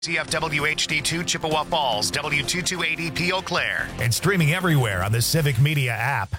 CFW HD2 Chippewa Falls, W2280P Eau Claire. And streaming everywhere on the Civic Media app.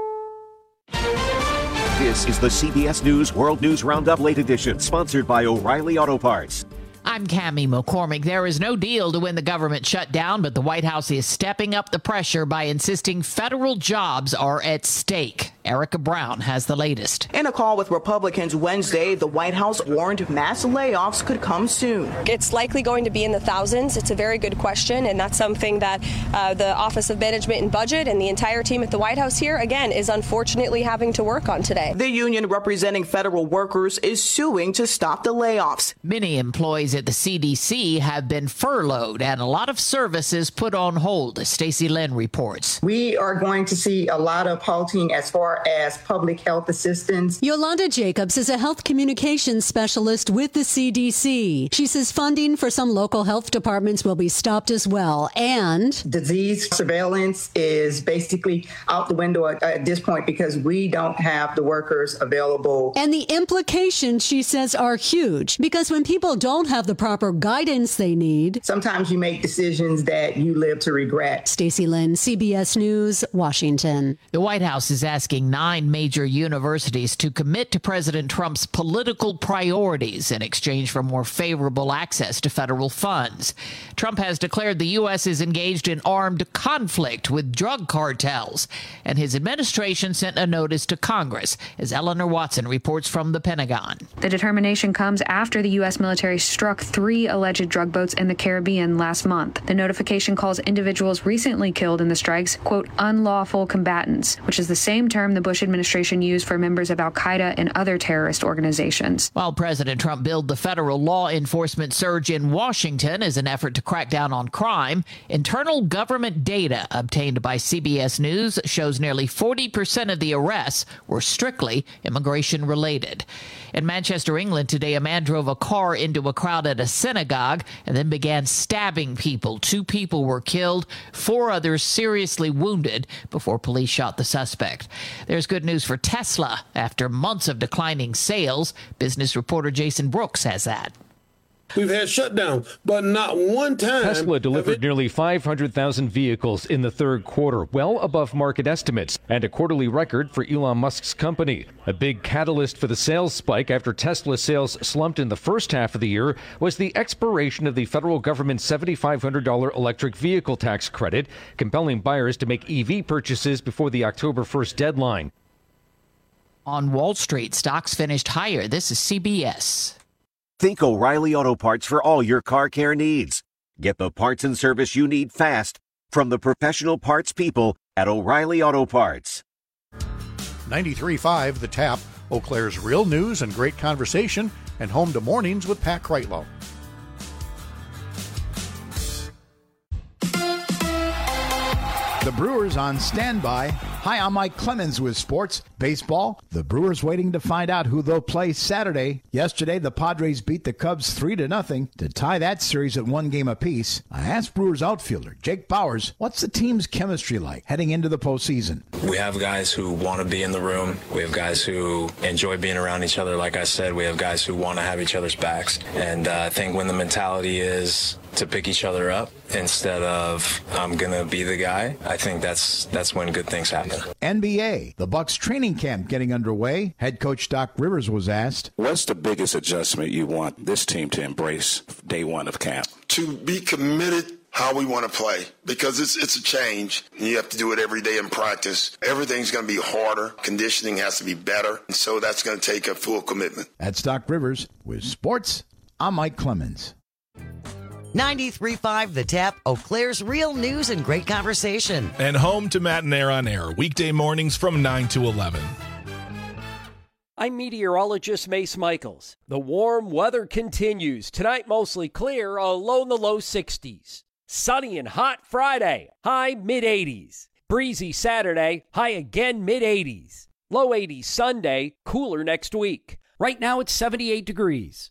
This is the CBS News World News Roundup Late Edition, sponsored by O'Reilly Auto Parts. I'm Cammie McCormick. There is no deal to win the government shutdown, but the White House is stepping up the pressure by insisting federal jobs are at stake. Erica Brown has the latest. In a call with Republicans Wednesday, the White House warned mass layoffs could come soon. It's likely going to be in the thousands. It's a very good question, and that's something that the Office of Management and Budget and the entire team at the White House here, again, is unfortunately having to work on today. The union representing federal workers is suing to stop the layoffs. Many employees at the CDC have been furloughed and a lot of services put on hold, Stacey Lynn reports. We are going to see a lot of halting as far as public health assistance. Yolanda Jacobs is a health communications specialist with the CDC. She says funding for some local health departments will be stopped as well. And disease surveillance is basically out the window at this point because we don't have the workers available. And the implications, she says, are huge because when people don't have the proper guidance they need, sometimes you make decisions that you live to regret. Stacey Lynn, CBS News, Washington. The White House is asking 9 major universities to commit to President Trump's political priorities in exchange for more favorable access to federal funds. Trump has declared the U.S. is engaged in armed conflict with drug cartels, and his administration sent a notice to Congress, as Eleanor Watson reports from the Pentagon. The determination comes after the U.S. military struck 3 alleged drug boats in the Caribbean last month. The notification calls individuals recently killed in the strikes, quote, unlawful combatants, which is the same term the Bush administration used for members of al-Qaeda and other terrorist organizations. While President Trump billed the federal law enforcement surge in Washington as an effort to crack down on crime, internal government data obtained by CBS News shows nearly 40% of the arrests were strictly immigration-related. In Manchester, England, today, a man drove a car into a crowd at a synagogue and then began stabbing people. 2 people were killed, 4 others seriously wounded before police shot the suspect. There's good news for Tesla. After months of declining sales, business reporter Jason Brooks has that. We've had shutdown, but not one time. Tesla delivered nearly 500,000 vehicles in the third quarter, well above market estimates, and a quarterly record for Elon Musk's company. A big catalyst for the sales spike after Tesla sales slumped in the first half of the year was the expiration of the federal government's $7,500 electric vehicle tax credit, compelling buyers to make EV purchases before the October 1st deadline. On Wall Street, stocks finished higher. This is CBS. Think O'Reilly Auto Parts for all your car care needs. Get the parts and service you need fast from the professional parts people at O'Reilly Auto Parts. 93.5 The Tap, Eau Claire's real news and great conversation, and home to Mornings with Pat Kreitlow. The Brewers on standby. Hi, I'm Mike Clemens with Sports Baseball. The Brewers waiting to find out who they'll play Saturday. Yesterday, the Padres beat the Cubs 3-0 to tie that series at 1 game apiece. I asked Brewers outfielder Jake Bauers, what's the team's chemistry like heading into the postseason? We have guys who want to be in the room. We have guys who enjoy being around each other. Like I said, we have guys who want to have each other's backs. And I think when the mentality is to pick each other up instead of I'm going to be the guy, I think that's when good things happen. NBA, the Bucks training camp getting underway. Head coach Doc Rivers was asked, what's the biggest adjustment you want this team to embrace day one of camp? To be committed how we want to play, because it's a change. You have to do it every day in practice. Everything's going to be harder. Conditioning has to be better. And so that's going to take a full commitment. That's Doc Rivers with Sports. I'm Mike Clemens. 93.5 The Tap, Eau Claire's real news and great conversation. And home to Matt and Air on Air, weekday mornings from 9 to 11. I'm meteorologist Mace Michaels. The warm weather continues. Tonight mostly clear, a low in the low 60s. Sunny and hot Friday, high mid-80s. Breezy Saturday, high again mid-80s. Low 80s Sunday, cooler next week. Right now it's 78 degrees.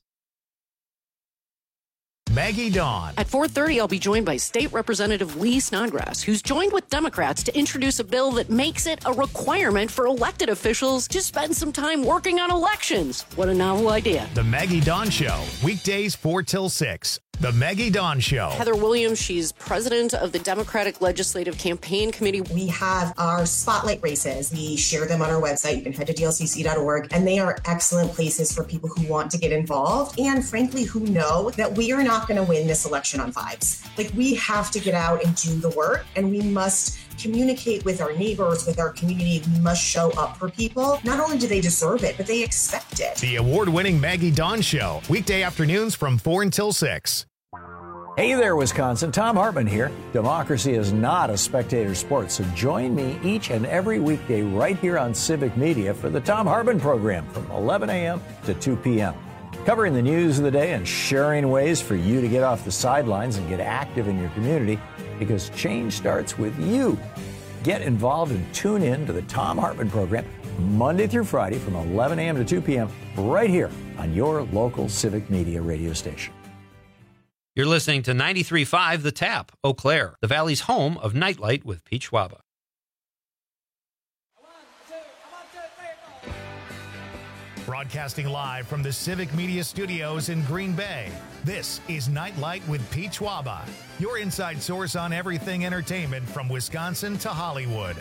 Maggie Dawn. At 4:30, I'll be joined by State Representative Lee Snodgrass, who's joined with Democrats to introduce a bill that makes it a requirement for elected officials to spend some time working on elections. What a novel idea. The Maggie Dawn Show, weekdays 4 till 6 The Maggie Dawn Show. Heather Williams, she's president of the Democratic Legislative Campaign Committee. We have our spotlight races. We share them on our website. You can head to dlcc.org, and they are excellent places for people who want to get involved and, frankly, who know that we are not going to win this election on vibes. Like, we have to get out and do the work, and we must communicate with our neighbors, with our community. We must show up for people. Not only do they deserve it, but they expect it. The award-winning Maggie Dawn Show. Weekday afternoons from 4 until 6. Hey there, Wisconsin. Tom Hartman here. Democracy is not a spectator sport, so join me each and every weekday right here on Civic Media for the Tom Hartman program from 11 a.m. to 2 p.m. Covering the news of the day and sharing ways for you to get off the sidelines and get active in your community, because change starts with you. Get involved and tune in to the Tom Hartman program Monday through Friday from 11 a.m. to 2 p.m. right here on your local Civic Media radio station. You're listening to 93.5 The Tap, Eau Claire, the Valley's home of Nightlight with Pete Schwaba. Broadcasting live from the Civic Media Studios in Green Bay, this is Nightlight with Pete Schwaba, your inside source on everything entertainment from Wisconsin to Hollywood.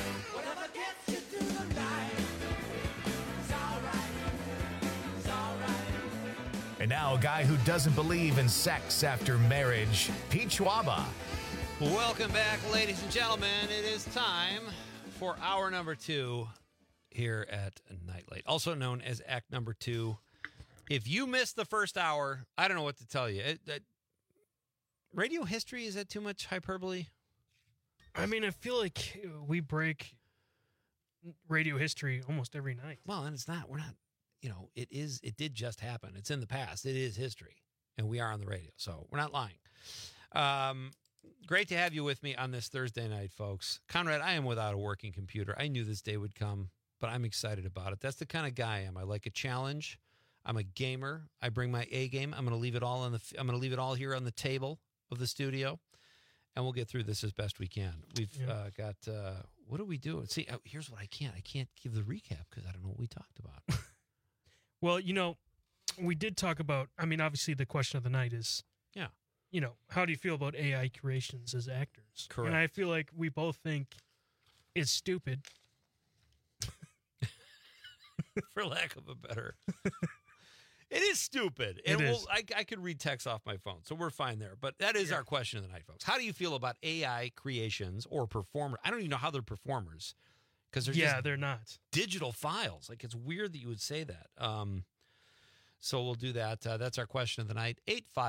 And now a guy who doesn't believe in sex after marriage, Pete Schwaba. Welcome back, ladies and gentlemen. It is time for hour number 2 here at Nightlight, also known as Act Number 2. If you missed the first hour, I don't know what to tell you. Radio history, is that too much hyperbole? I mean, I feel like we break radio history almost every night. Well, and we're not. You know, it did just happen. It's in the past. It is history. And we are on the radio, so we're not lying. Great to have you with me on this Thursday night, folks. Conrad, I am without a working computer. I knew this day would come, but I'm excited about it. That's the kind of guy I am. I like a challenge. I'm a gamer. I bring my A game. I'm going to leave it all here on the table of the studio, and we'll get through this as best we can. We've got what do we do? See, here's what I can't give the recap because I don't know what we talked about. Well, you know, we did talk about, I mean, obviously the question of the night is, you know, how do you feel about AI creations as actors? Correct. And I feel like we both think it's stupid. For lack of a better. It is stupid. It is. I could read text off my phone, so we're fine there. But that is our question of the night, folks. How do you feel about AI creations or performers? I don't even know how they're performers. Because they're not digital files. Like, it's weird that you would say that. So we'll do that. That's our question of the night.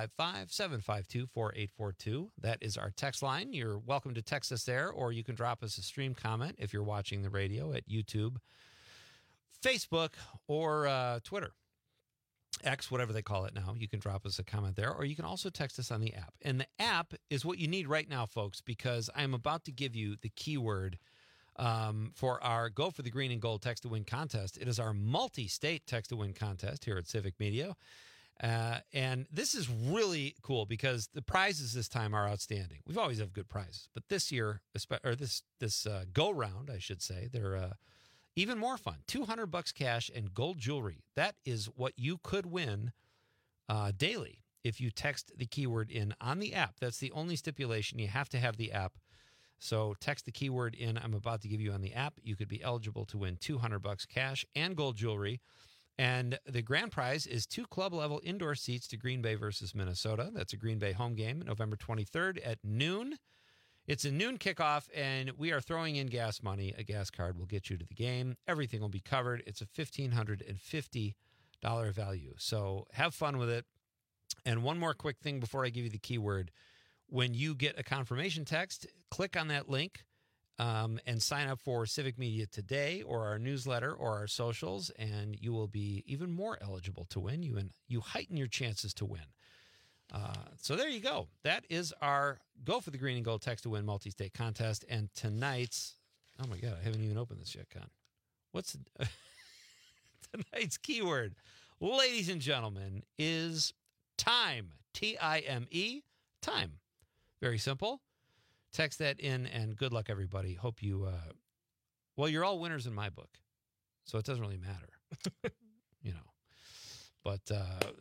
855-752-4842. That is our text line. You're welcome to text us there, or you can drop us a stream comment if you're watching the radio at YouTube, Facebook, or Twitter. X, whatever they call it now. You can drop us a comment there, or you can also text us on the app. And the app is what you need right now, folks, because I'm about to give you the keyword for our Go for the Green and Gold Text to Win contest. It is our multi-state Text to Win contest here at Civic Media. And this is really cool because the prizes this time are outstanding. We've always have good prizes, but this year, or this go-round, I should say, they're even more fun. $200 cash and gold jewelry. That is what you could win daily if you text the keyword in on the app. That's the only stipulation. You have to have the app. So text the keyword in I'm about to give you on the app. You could be eligible to win $200 cash and gold jewelry. And the grand prize is 2 club-level indoor seats to Green Bay versus Minnesota. That's a Green Bay home game, November 23rd at noon. It's a noon kickoff, and we are throwing in gas money. A gas card will get you to the game. Everything will be covered. It's a $1,550 value. So have fun with it. And one more quick thing before I give you the keyword. When you get a confirmation text, click on that link and sign up for Civic Media Today or our newsletter or our socials, and you will be even more eligible to win. You heighten your chances to win. So there you go. That is our Go for the Green and Gold Text to Win multi-state contest. And tonight's, oh my God, I haven't even opened this yet, Con. What's tonight's keyword, ladies and gentlemen, is time. T-I-M-E, time. Very simple. Text that in, and good luck, everybody. Hope you, you're all winners in my book, so it doesn't really matter, you know. But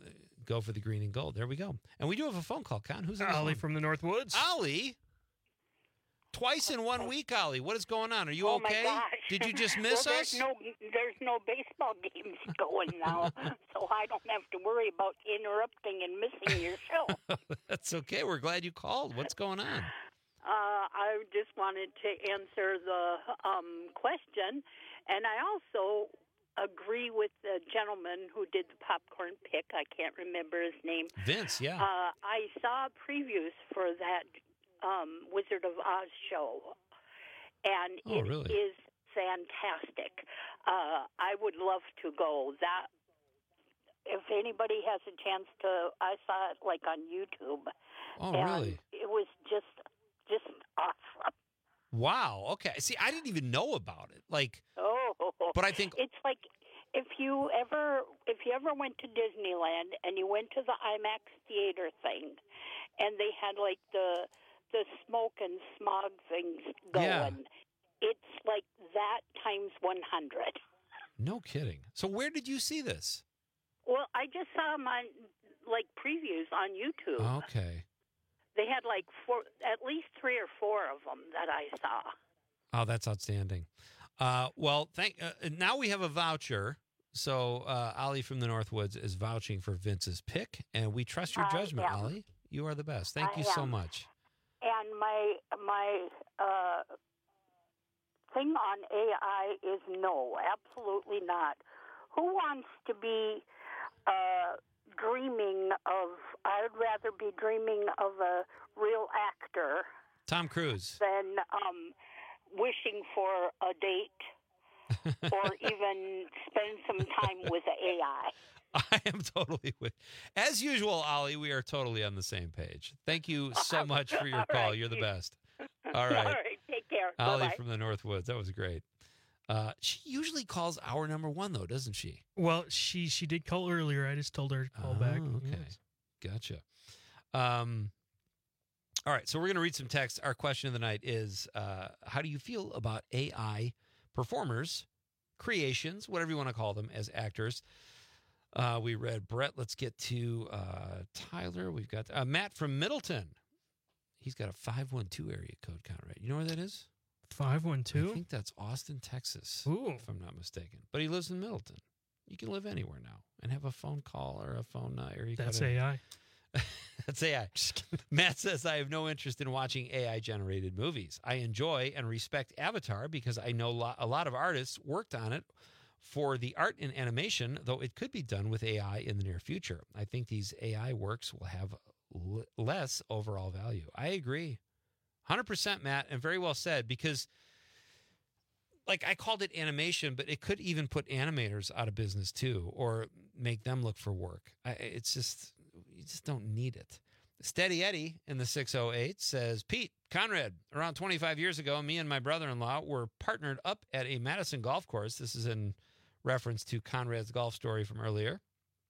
go for the green and gold. There we go. And we do have a phone call, Con. Who's on the Ollie phone? from the North Woods. Ollie? Twice in 1 week, Ollie. What is going on? Are you okay? My gosh. Did you just miss well, us? There's no baseball games going now, so I don't have to worry about interrupting and missing your show. That's okay. We're glad you called. What's going on? I just wanted to answer the question, and I also agree with the gentleman who did the popcorn pick. I can't remember his name. Vince, yeah. I saw previews for that Wizard of Oz show, and it is fantastic. I would love to go. That if anybody has a chance to, I saw it like on YouTube. Oh, and really? It was just awesome. Wow. Okay. See, I didn't even know about it. But I think it's like if you ever went to Disneyland and you went to the IMAX theater thing, and they had like the smoke and smog things going. Yeah. It's like that times 100. No kidding. So where did you see this? Well, I just saw them on like previews on YouTube. Okay. They had like at least 3 or 4 of them that I saw. Oh, that's outstanding. Well, now we have a voucher. So Ollie from the Northwoods is vouching for Vince's pick, and we trust your judgment, Ollie. You are the best. Thank you so much. And my thing on AI is no, absolutely not. Who wants to be dreaming of? I'd rather be dreaming of a real actor. Tom Cruise. Than wishing for a date or even spend some time with the AI. I am totally with. As usual, Ollie, we are totally on the same page. Thank you so much for your call. Right. You're the best. All right. All right. Take care. Ollie Bye-bye. from the Northwoods. That was great. She usually calls hour number 1, though, doesn't she? Well, she did call earlier. I just told her to call back. Okay. Yes. Gotcha. All right. So we're going to read some text. Our question of the night is, how do you feel about AI performers, creations, whatever you want to call them, as actors? We read Brett. Let's get to Tyler. We've got Matt from Middleton. He's got a 512 area code, Conrad. You know where that is? 512? I think that's Austin, Texas, Ooh. if I'm not mistaken. But he lives in Middleton. You can live anywhere now and have a phone call or a phone area code. That's AI. That's AI. Matt says, I have no interest in watching AI-generated movies. I enjoy and respect Avatar because I know a lot of artists worked on it for the art and animation, though it could be done with AI in the near future. I think these AI works will have less overall value. I agree. 100%, Matt, and very well said, because like I called it animation, but it could even put animators out of business too, or make them look for work. It's just, you just don't need it. Steady Eddie in the 608 says, Pete, Conrad, around 25 years ago, me and my brother-in-law were partnered up at a Madison golf course. This is in reference to Conrad's golf story from earlier.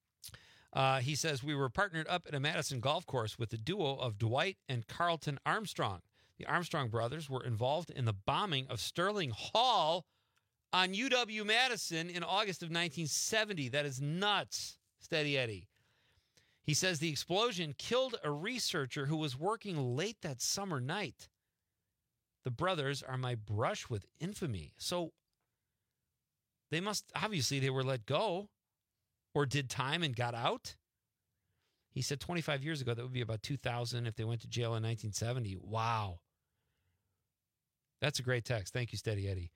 He says, we were partnered up at a Madison golf course with the duo of Dwight and Carlton Armstrong. The Armstrong brothers were involved in the bombing of Sterling Hall on UW-Madison in August of 1970. That is nuts, Steady Eddie. He says the explosion killed a researcher who was working late that summer night. The brothers are my brush with infamy. So they must, obviously, they were let go or did time and got out. He said 25 years ago, that would be about 2000 if they went to jail in 1970. Wow. That's a great text. Thank you, Steady Eddie.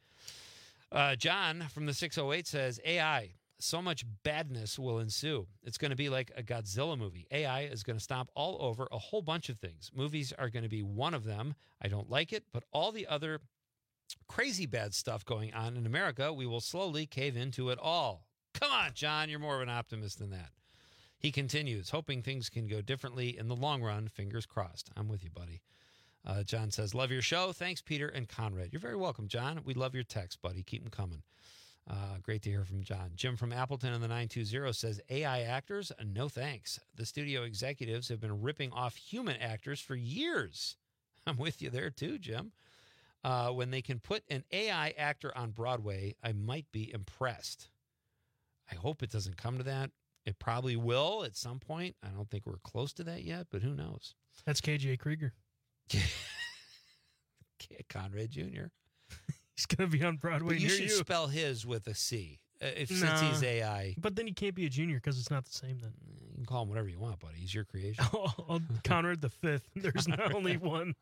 John from the 608 says, AI, so much badness will ensue. It's going to be like a Godzilla movie. AI is going to stomp all over a whole bunch of things. Movies are going to be one of them. I don't like it, but all the other crazy bad stuff going on in America, we will slowly cave into it all. Come on, John, you're more of an optimist than that. He continues, hoping things can go differently in the long run. Fingers crossed. I'm with you, buddy. John says, love your show. Thanks, Peter and Conrad. You're very welcome, John. We love your text, buddy. Keep them coming. Great to hear from John. Jim from Appleton in the 920 says, AI actors, no thanks. The studio executives have been ripping off human actors for years. I'm with you there too, Jim. When they can put an AI actor on Broadway, I might be impressed. I hope it doesn't come to that. It probably will at some point. I don't think we're close to that yet, but who knows? That's KJ Krieger. Conrad Jr. He's going to be on Broadway. But you should spell his with a C. Since he's AI. But then he can't be a junior because it's not the same then. You can call him whatever you want, buddy. He's your creation. Conrad the Fifth. There's not only one.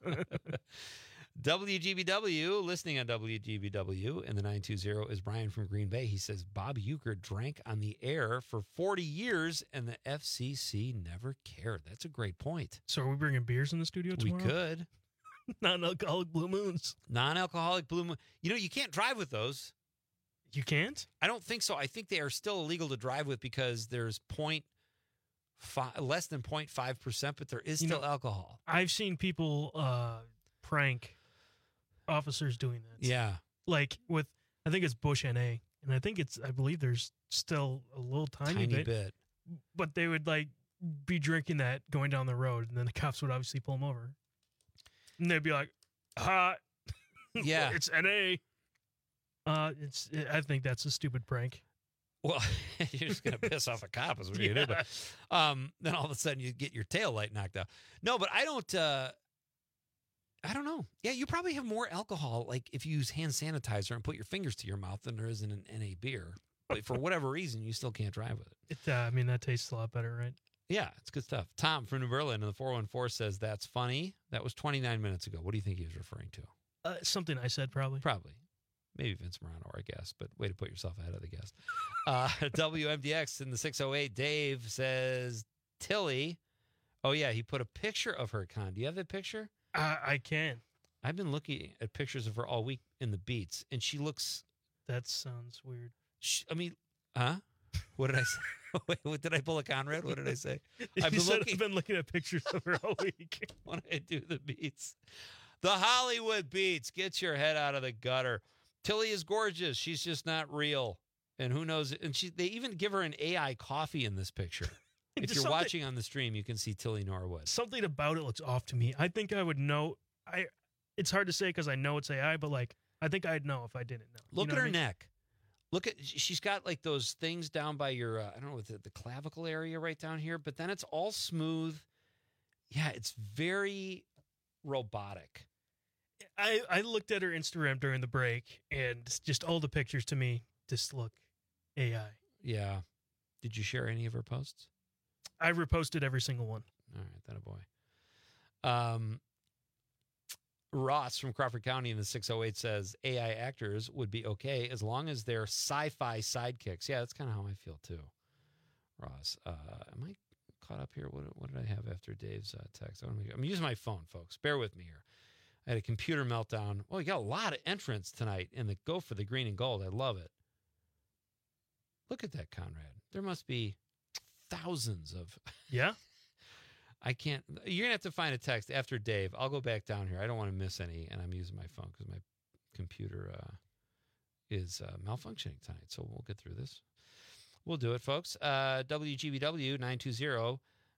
WGBW, listening on WGBW in the 920 is Brian from Green Bay. He says, Bob Uecker drank on the air for 40 years and the FCC never cared. That's a great point. So are we bringing beers in the studio tomorrow? We could. Non-alcoholic Blue Moons. Non-alcoholic Blue Moon. You can't drive with those. You can't? I don't think so. I think they are still illegal to drive with because there's less than 0.5%, but there is still alcohol. I've seen people prank officers doing that. Yeah. Like with, I think it's Bush NA, and I believe there's still a little tiny bit. But they would be drinking that going down the road, and then the cops would obviously pull them over. And they'd be like, hot. Yeah. It's NA. I think that's a stupid prank. Well, you're just going to piss off a cop is what you're going to do. Then all of a sudden you get your tail light knocked out. No, but I don't know. Yeah, you probably have more alcohol, like if you use hand sanitizer and put your fingers to your mouth than there is in an NA beer. But for whatever reason, you still can't drive with it. That tastes a lot better, right? Yeah, it's good stuff. Tom from New Berlin in the 414 says, that's funny. That was 29 minutes ago. What do you think he was referring to? Something I said, probably. Probably. Maybe Vince Morano, I guess, but way to put yourself ahead of the guest. WMDX in the 608, Dave says, Tilly. Oh, yeah, he put a picture of her, Con. Do you have that picture? I can. I've been looking at pictures of her all week in the Beats, and she looks... That sounds weird. What did I say? Wait, what did I pull a Conrad? What did I say? I've been looking at pictures of her all week. When I do the Beats. The Hollywood Beats. Get your head out of the gutter. Tilly is gorgeous. She's just not real. And who knows? And they even give her an AI coffee in this picture. If you're watching on the stream, you can see Tilly Norwood. Something about it looks off to me. I think I would know. It's hard to say because I know it's AI, but I think I'd know if I didn't know. Look at her neck. She's got those things down by your, I don't know, the clavicle area right down here, but then it's all smooth. Yeah, it's very robotic. I looked at her Instagram during the break, and just all the pictures to me just look AI. Yeah. Did you share any of her posts? I reposted every single one. All right, that a boy. Ross from Crawford County in the 608 says AI actors would be okay as long as they're sci-fi sidekicks. Yeah, that's kind of how I feel too. Ross, am I caught up here? What did I have after Dave's text? I'm using my phone, folks. Bear with me here. I had a computer meltdown. Well, we got a lot of entrants tonight in the Go for the Green and Gold. I love it. Look at that, Conrad. There must be thousands of... Yeah? I can't... You're going to have to find a text after Dave. I'll go back down here. I don't want to miss any, and I'm using my phone because my computer is malfunctioning tonight. So we'll get through this. We'll do it, folks. WGBW 920.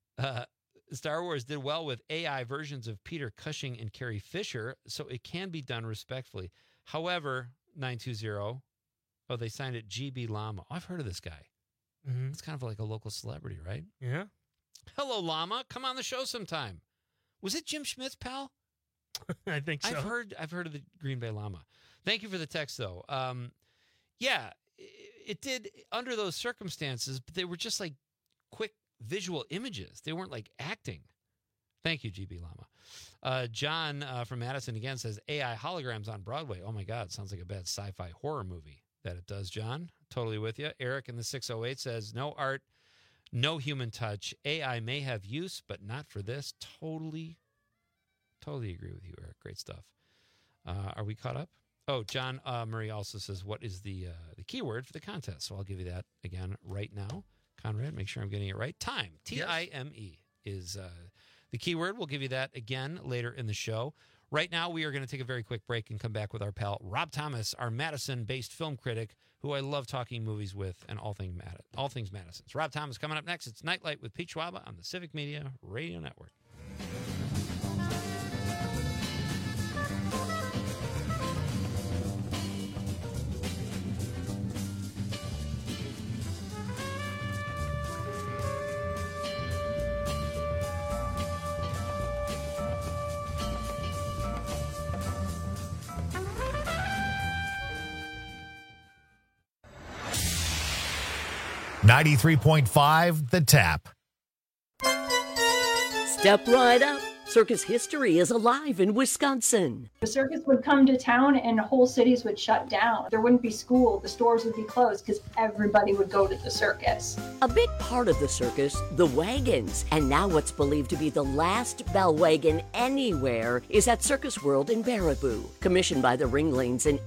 Star Wars did well with AI versions of Peter Cushing and Carrie Fisher, so it can be done respectfully. However, 920, they signed it GB Llama. Oh, I've heard of this guy. Mm-hmm. It's kind of like a local celebrity, right? Yeah. Hello, Llama. Come on the show sometime. Was it Jim Schmidt's pal? I think so. I've heard of the Green Bay Llama. Thank you for the text, though. Yeah, it did under those circumstances, but they were just like quick visual images. They weren't like acting. Thank you, GB Llama. John from Madison again says AI holograms on Broadway. Oh my God, sounds like a bad sci-fi horror movie. That it does, John. Totally with you. Eric in the 608 says no art, no human touch. AI may have use, but not for this. Totally agree with you, Eric. Great stuff. Are we caught up? Oh, John Murray also says, what is the keyword for the contest? So I'll give you that again right now. Conrad, make sure I'm getting it right. Time, T-I-M-E, is the keyword. We'll give you that again later in the show. Right now, we are going to take a very quick break and come back with our pal, Rob Thomas, our Madison-based film critic, who I love talking movies with and all things Madison. So Rob Thomas coming up next. It's Nightlight with Pete Schwaba on the Civic Media Radio Network. 93.5 The Tap. Step right up. Circus history is alive in Wisconsin. The circus would come to town and whole cities would shut down. There wouldn't be school, the stores would be closed because everybody would go to the circus. A big part of the circus, the wagons. And now what's believed to be the last bell wagon anywhere is at Circus World in Baraboo. Commissioned by the Ringlings in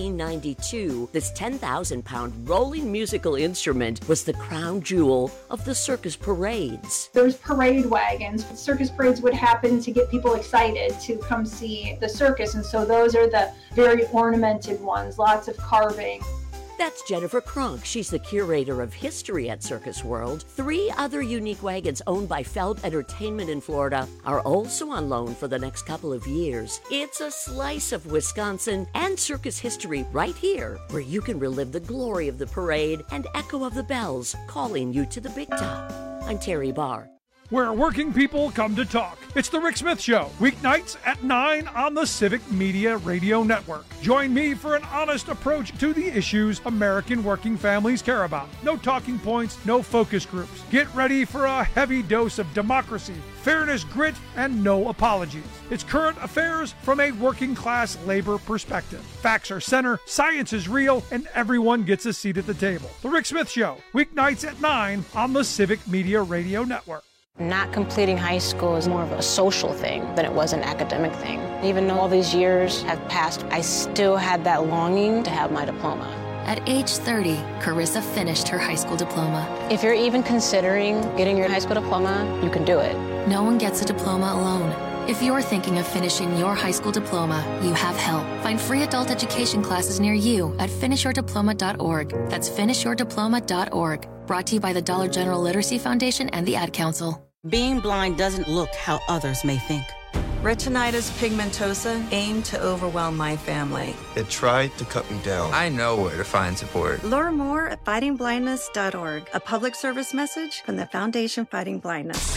1892, this 10,000-pound rolling musical instrument was the crown jewel of the circus parades. There was parade wagons. Circus parades would happen to get people excited to come see the circus, and so those are the very ornamented ones, lots of carving. That's Jennifer Kronk. She's the curator of history at Circus World. 3 other unique wagons owned by Feld Entertainment in Florida are also on loan for the next couple of years. It's a slice of Wisconsin and circus history right here, where you can relive the glory of the parade and echo of the bells calling you to the big top. I'm Terry Barr. Where working people come to talk. It's The Rick Smith Show, weeknights at 9 on the Civic Media Radio Network. Join me for an honest approach to the issues American working families care about. No talking points, no focus groups. Get ready for a heavy dose of democracy, fairness, grit, and no apologies. It's current affairs from a working class labor perspective. Facts are center, science is real, and everyone gets a seat at the table. The Rick Smith Show, weeknights at 9 on the Civic Media Radio Network. Not completing high school is more of a social thing than it was an academic thing. Even though all these years have passed, I still had that longing to have my diploma. At age 30, Carissa finished her high school diploma. If you're even considering getting your high school diploma, you can do it. No one gets a diploma alone. If you're thinking of finishing your high school diploma, you have help. Find free adult education classes near you at finishyourdiploma.org. That's finishyourdiploma.org. Brought to you by the Dollar General Literacy Foundation and the Ad Council. Being blind doesn't look how others may think. Retinitis pigmentosa aimed to overwhelm my family. It tried to cut me down. I know where to find support. Learn more at fightingblindness.org. A public service message from the Foundation Fighting Blindness.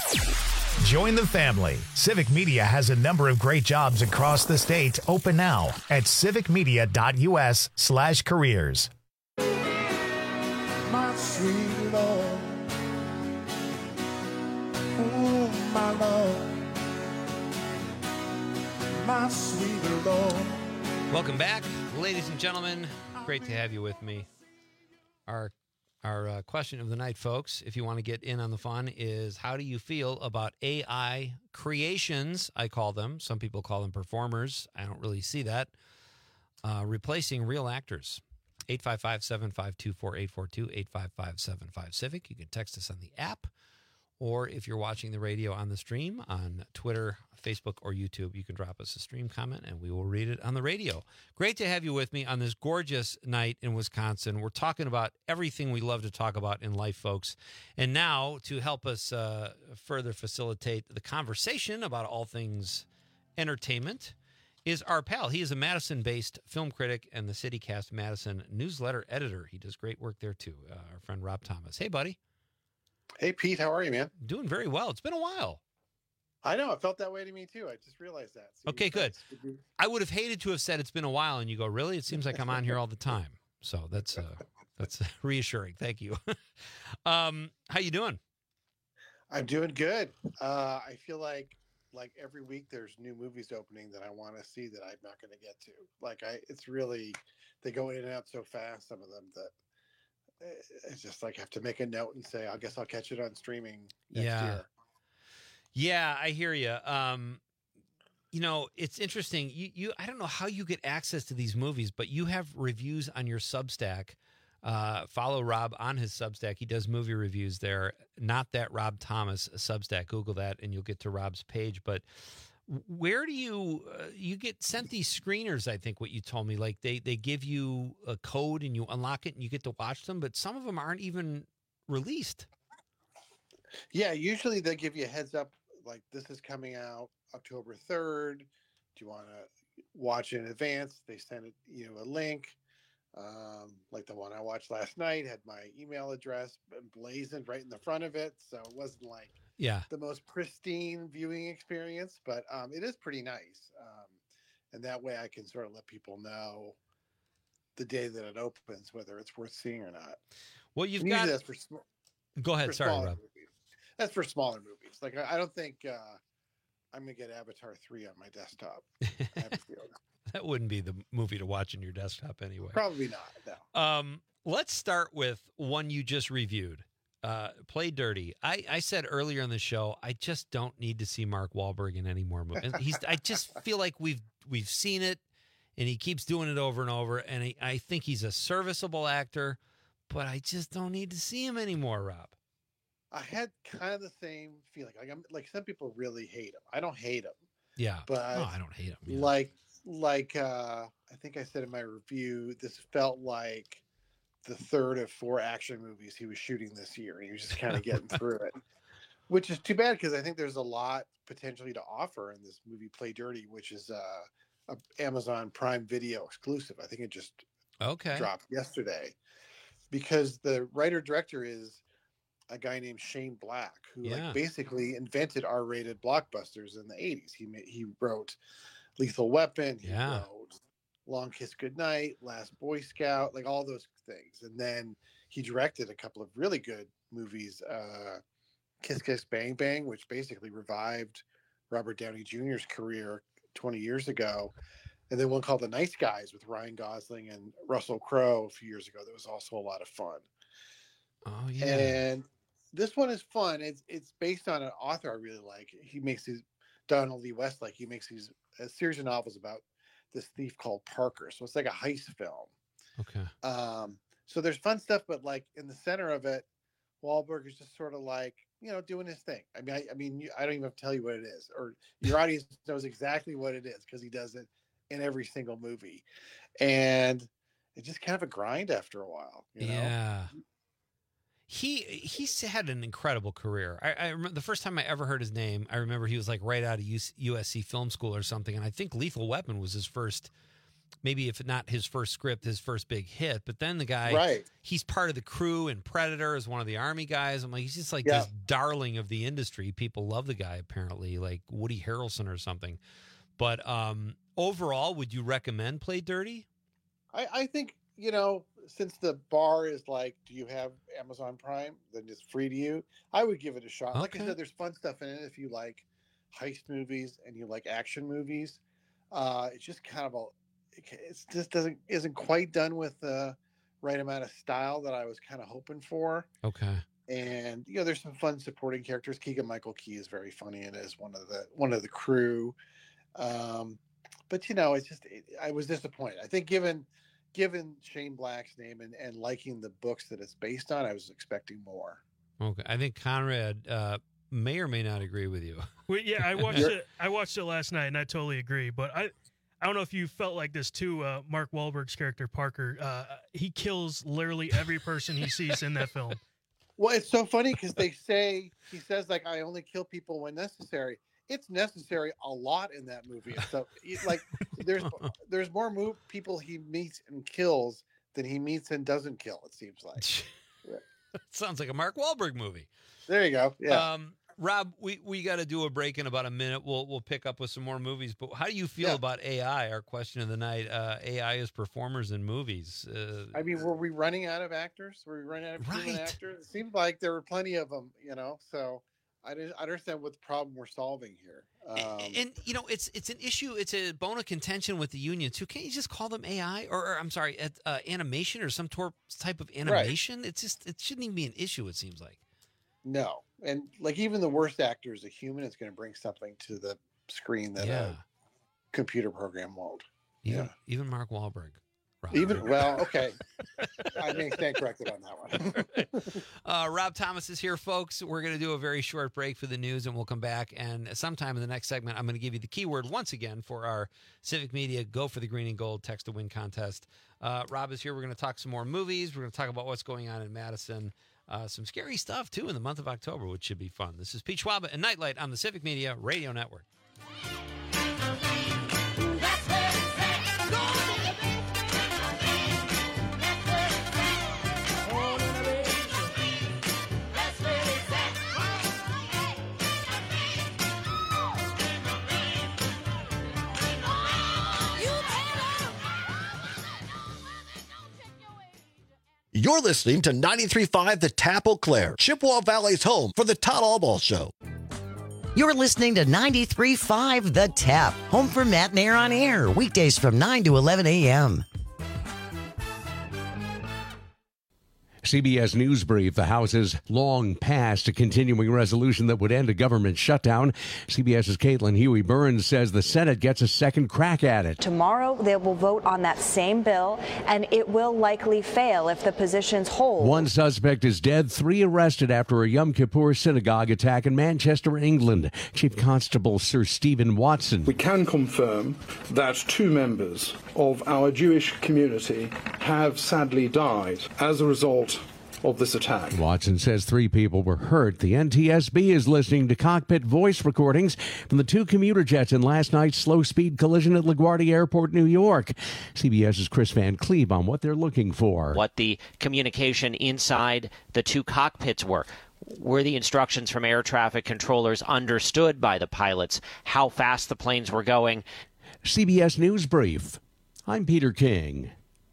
Join the family. Civic Media has a number of great jobs across the state open now at civicmedia.us/careers. My sweet Lord, oh my Lord, my sweet Lord. Welcome back, ladies and gentlemen. Great to have you with me. Our question of the night, folks, if you want to get in on the fun, is how do you feel about AI creations? I call them. Some people call them performers. I don't really see that. Replacing real actors. 855-752-4842, 855-75-CIVIC. You can text us on the app, or if you're watching the radio on the stream on Twitter, Facebook, or YouTube, you can drop us a stream comment, and we will read it on the radio. Great to have you with me on this gorgeous night in Wisconsin. We're talking about everything we love to talk about in life, folks. And now, to help us further facilitate the conversation about all things entertainment, is our pal. He is a Madison-based film critic and the CityCast Madison newsletter editor. He does great work there, too. Our friend Rob Thomas. Hey, buddy. Hey, Pete. How are you, man? Doing very well. It's been a while. I know. It felt that way to me, too. I just realized that. So okay, good. I would have hated to have said it's been a while, and you go, really? It seems like I'm on here all the time. So that's reassuring. Thank you. How you doing? I'm doing good. I feel like every week there's new movies opening that I want to see that I'm not going to get to. It's really, they go in and out so fast, some of them, that it's just like I have to make a note and say, I guess I'll catch it on streaming next year. Yeah, I hear you. It's interesting. You I don't know how you get access to these movies, but you have reviews on your Substack. Follow Rob on his Substack. He does movie reviews there. Not that Rob Thomas Substack. Google that and you'll get to Rob's page. But where do you get sent these screeners? I think what you told me, like they give you a code and you unlock it and you get to watch them, but some of them aren't even released. Yeah, usually they give you a heads up, like this is coming out October 3rd. Do you want to watch in advance? They send a link. Like the one I watched last night had my email address emblazoned right in the front of it. So it wasn't like the most pristine viewing experience, but it is pretty nice. And that way I can sort of let people know the day that it opens, whether it's worth seeing or not. Well, you've got. That's for Go ahead. Sorry, Rob. Movies. That's for smaller movies. Like I don't think I'm gonna get Avatar 3 on my desktop. I have a feeling. That wouldn't be the movie to watch on your desktop anyway. Probably not. No. Let's start with one you just reviewed. Play Dirty. I said earlier in the show, I just don't need to see Mark Wahlberg in any more movies. I just feel like we've seen it, and he keeps doing it over and over. And I think he's a serviceable actor, but I just don't need to see him anymore, Rob. I had kind of the same feeling. Like some people really hate him. I don't hate him. Yeah, but I don't hate him. Yeah. Like I think I said in my review, this felt like the third of 4 action movies he was shooting this year, and he was just kind of getting through it, which is too bad because I think there's a lot potentially to offer in this movie, Play Dirty, which is a Amazon Prime Video exclusive. I think it just dropped yesterday, because the writer-director is a guy named Shane Black, who basically invented R-rated blockbusters in the 80s. He wrote Lethal Weapon. He wrote Long Kiss Goodnight, Last Boy Scout, like all those things. And then he directed a couple of really good movies, Kiss Kiss Bang Bang, which basically revived Robert Downey Jr.'s career 20 years ago. And then one called The Nice Guys with Ryan Gosling and Russell Crowe a few years ago. That was also a lot of fun. Oh, yeah. And this one is fun. It's based on an author I really like. He makes these, Donald Lee Westlake, he makes these a series of novels about this thief called Parker. So it's like a heist film. Okay. So there's fun stuff, but like in the center of it, Wahlberg is just sort of like, doing his thing. I mean, I don't even have to tell you what it is, or your audience knows exactly what it is because he does it in every single movie, and it's just kind of a grind after a while. You know? Yeah. He's had an incredible career. I remember the first time I ever heard his name, I remember he was like right out of USC Film School or something. And I think Lethal Weapon was his first, maybe if not his first script, his first big hit. But then the guy, he's part of the crew in Predator as one of the Army guys. I'm like, he's just like this darling of the industry. People love the guy, apparently, like Woody Harrelson or something. But overall, would you recommend Play Dirty? I think, since the bar is like, do you have Amazon Prime? Then it's free to you. I would give it a shot. Okay. Like I said, there's fun stuff in it if you like heist movies and you like action movies. It's just kind of isn't quite done with the right amount of style that I was kind of hoping for. Okay. And there's some fun supporting characters. Keegan-Michael Key is very funny and is one of the crew. But it's just I was disappointed. I think given Shane Black's name and liking the books that it's based on, I was expecting more. Okay, I think Conrad may or may not agree with you. Well, yeah, I watched it. I watched it last night, and I totally agree. But I don't know if you felt like this too. Mark Wahlberg's character Parker, he kills literally every person he sees in that film. Well, it's so funny because he says like, I only kill people when necessary. It's necessary a lot in that movie. So, like, there's more people he meets and kills than he meets and doesn't kill. It seems like. Sounds like a Mark Wahlberg movie. There you go. Yeah. Rob, we got to do a break in about a minute. We'll pick up with some more movies. But how do you feel about AI? Our question of the night: AI as performers in movies. I mean, were we running out of actors? Were we running out of human actors? It seemed like there were plenty of them. So. I understand what the problem we're solving here. And it's an issue. It's a bone of contention with the union too. Can't you just call them AI or I'm sorry, animation or some type of animation? Right. It shouldn't even be an issue. It seems like. No, and like even the worst actor is a human. It's going to bring something to the screen that a computer program won't. Even Mark Wahlberg. Okay. I may stand corrected on that one. Rob Thomas is here, folks. We're going to do a very short break for the news, and we'll come back. And sometime in the next segment, I'm going to give you the keyword once again for our Civic Media Go for the Green and Gold Text to Win contest. Rob is here. We're going to talk some more movies. We're going to talk about what's going on in Madison. Some scary stuff, too, in the month of October, which should be fun. This is Pete Schwaba and Nightlight on the Civic Media Radio Network. You're listening to 93.5 The Tap Eau Claire, Chippewa Valley's home for the Todd Albaugh Show. You're listening to 93.5 The Tap, home for Matt and Air on Air, weekdays from 9 to 11 a.m. CBS News Brief. The House has long passed a continuing resolution that would end a government shutdown. CBS's Caitlin Huey-Burns says the Senate gets a second crack at it. Tomorrow, they will vote on that same bill, and it will likely fail if the positions hold. One suspect is dead, 3 arrested after a Yom Kippur synagogue attack in Manchester, England. Chief Constable Sir Stephen Watson. We can confirm that 2 members of our Jewish community have sadly died as a result of this attack. Watson says 3 people were hurt. The NTSB is listening to cockpit voice recordings from the 2 commuter jets in last night's slow-speed collision at LaGuardia Airport, New York. CBS's Chris Van Cleve on what they're looking for. What the communication inside the 2 cockpits were. Were the instructions from air traffic controllers understood by the pilots? How fast the planes were going? CBS News Brief. I'm Peter King.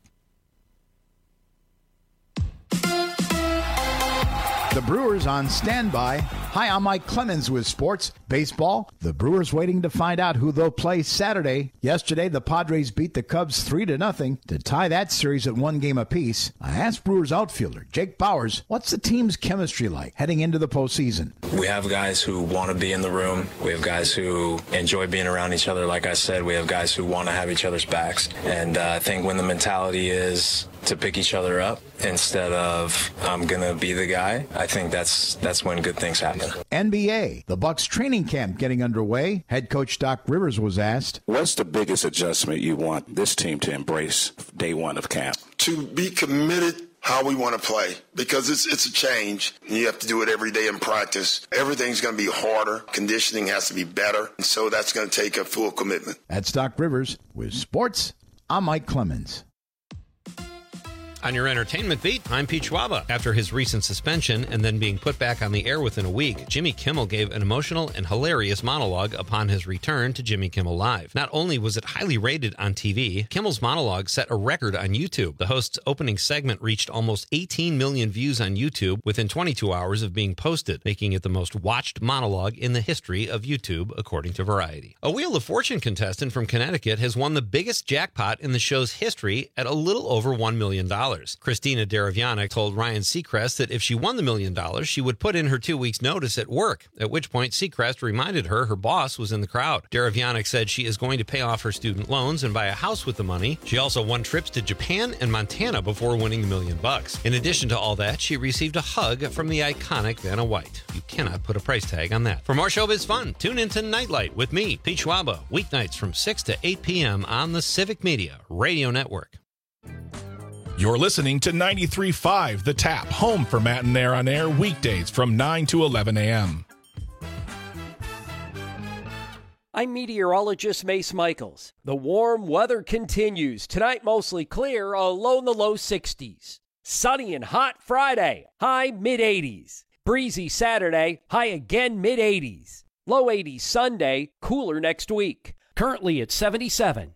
The Brewers on standby. Hi, I'm Mike Clemens with sports. Baseball, the Brewers waiting to find out who they'll play Saturday. Yesterday, the Padres beat the Cubs 3-0 to tie that series at 1 game apiece. I asked Brewers outfielder Jake Bauers, what's the team's chemistry like heading into the postseason? We have guys who want to be in the room. We have guys who enjoy being around each other. Like I said, we have guys who want to have each other's backs. And I think when the mentality is to pick each other up instead of I'm going to be the guy, I think that's when good things happen. NBA, the Bucks training camp getting underway. Head coach Doc Rivers was asked, what's the biggest adjustment you want this team to embrace day 1 of camp? To be committed how we want to play, because it's a change. You have to do it every day in practice. Everything's going to be harder. Conditioning has to be better. And so that's going to take a full commitment. That's Doc Rivers with sports. I'm Mike Clemens. On your entertainment beat, I'm Pete Schwaba. After his recent suspension and then being put back on the air within a week, Jimmy Kimmel gave an emotional and hilarious monologue upon his return to Jimmy Kimmel Live. Not only was it highly rated on TV, Kimmel's monologue set a record on YouTube. The host's opening segment reached almost 18 million views on YouTube within 22 hours of being posted, making it the most watched monologue in the history of YouTube, according to Variety. A Wheel of Fortune contestant from Connecticut has won the biggest jackpot in the show's history at a little over $1 million. Christina Daravianic told Ryan Seacrest that if she won the $1 million, she would put in her 2 weeks' notice at work, at which point Seacrest reminded her boss was in the crowd. Daravianic said she is going to pay off her student loans and buy a house with the money. She also won trips to Japan and Montana before winning $1 million. In addition to all that, she received a hug from the iconic Vanna White. You cannot put a price tag on that. For more showbiz fun, tune into Nightlight with me, Pete Schwaba, weeknights from 6 to 8 p.m. on the Civic Media Radio Network. You're listening to 93.5 The Tap, home for Matt and Air on Air, weekdays from 9 to 11 a.m. I'm meteorologist Mace Michaels. The warm weather continues. Tonight, mostly clear, a low in the low 60s. Sunny and hot Friday, high mid-80s. Breezy Saturday, high again mid-80s. Low 80s Sunday, cooler next week. Currently at 77.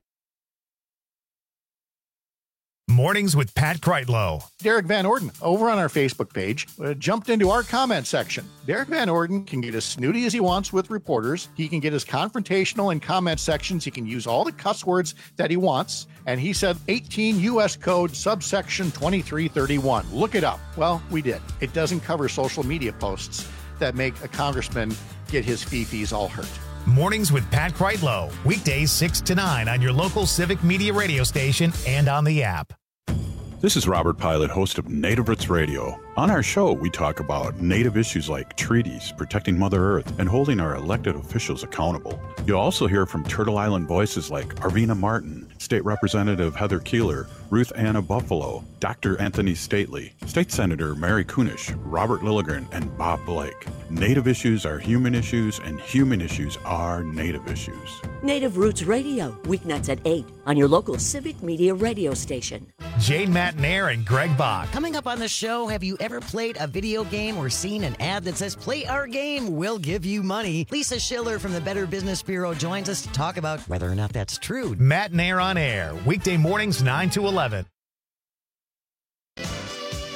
Mornings with Pat Kreitlow. Derek Van Orden, over on our Facebook page, jumped into our comment section. Derek Van Orden can get as snooty as he wants with reporters. He can get as confrontational in comment sections. He can use all the cuss words that he wants. And he said 18 U.S. Code subsection 2331. Look it up. Well, we did. It doesn't cover social media posts that make a congressman get his fee-fees all hurt. Mornings with Pat Kreitlow. Weekdays 6 to 9 on your local Civic Media radio station and on the app. This is Robert Pilot, host of Native Roots Radio. On our show, we talk about Native issues like treaties, protecting Mother Earth, and holding our elected officials accountable. You'll also hear from Turtle Island voices like Arvina Martin, State Representative Heather Keeler, Ruth Anna Buffalo, Dr. Anthony Stately, State Senator Mary Kunish, Robert Lilligren, and Bob Blake. Native issues are human issues, and human issues are Native issues. Native Roots Radio, weeknights at 8 on your local Civic Media radio station. Jane Matanair and Greg Bach. Coming up on the show, have you ever played a video game or seen an ad that says, play our game, we'll give you money? Lisa Schiller from the Better Business Bureau joins us to talk about whether or not that's true. Matanair on Air, weekday mornings 9 to 11.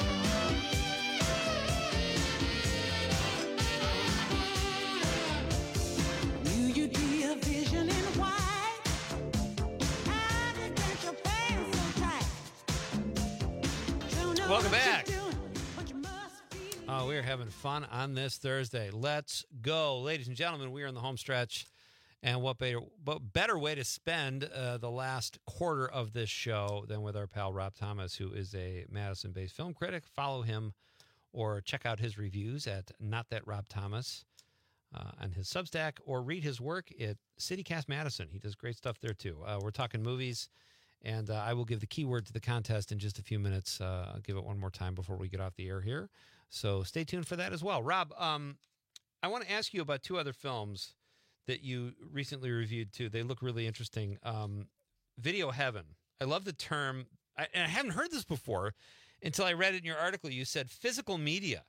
Welcome back. Oh, we're having fun on this Thursday. Let's go. Ladies and gentlemen, we are in the home stretch. And what better way to spend the last quarter of this show than with our pal Rob Thomas, who is a Madison-based film critic. Follow him or check out his reviews at Not That Rob Thomas on his Substack, or read his work at CityCast Madison. He does great stuff there, too. We're talking movies, and I will give the keyword to the contest in just a few minutes. I'll give it one more time before we get off the air here. So stay tuned for that as well. Rob, I want to ask you about two other films that you recently reviewed, too. They look really interesting. Video Heaven. I love the term. And I haven't heard this before until I read it in your article. You said physical media.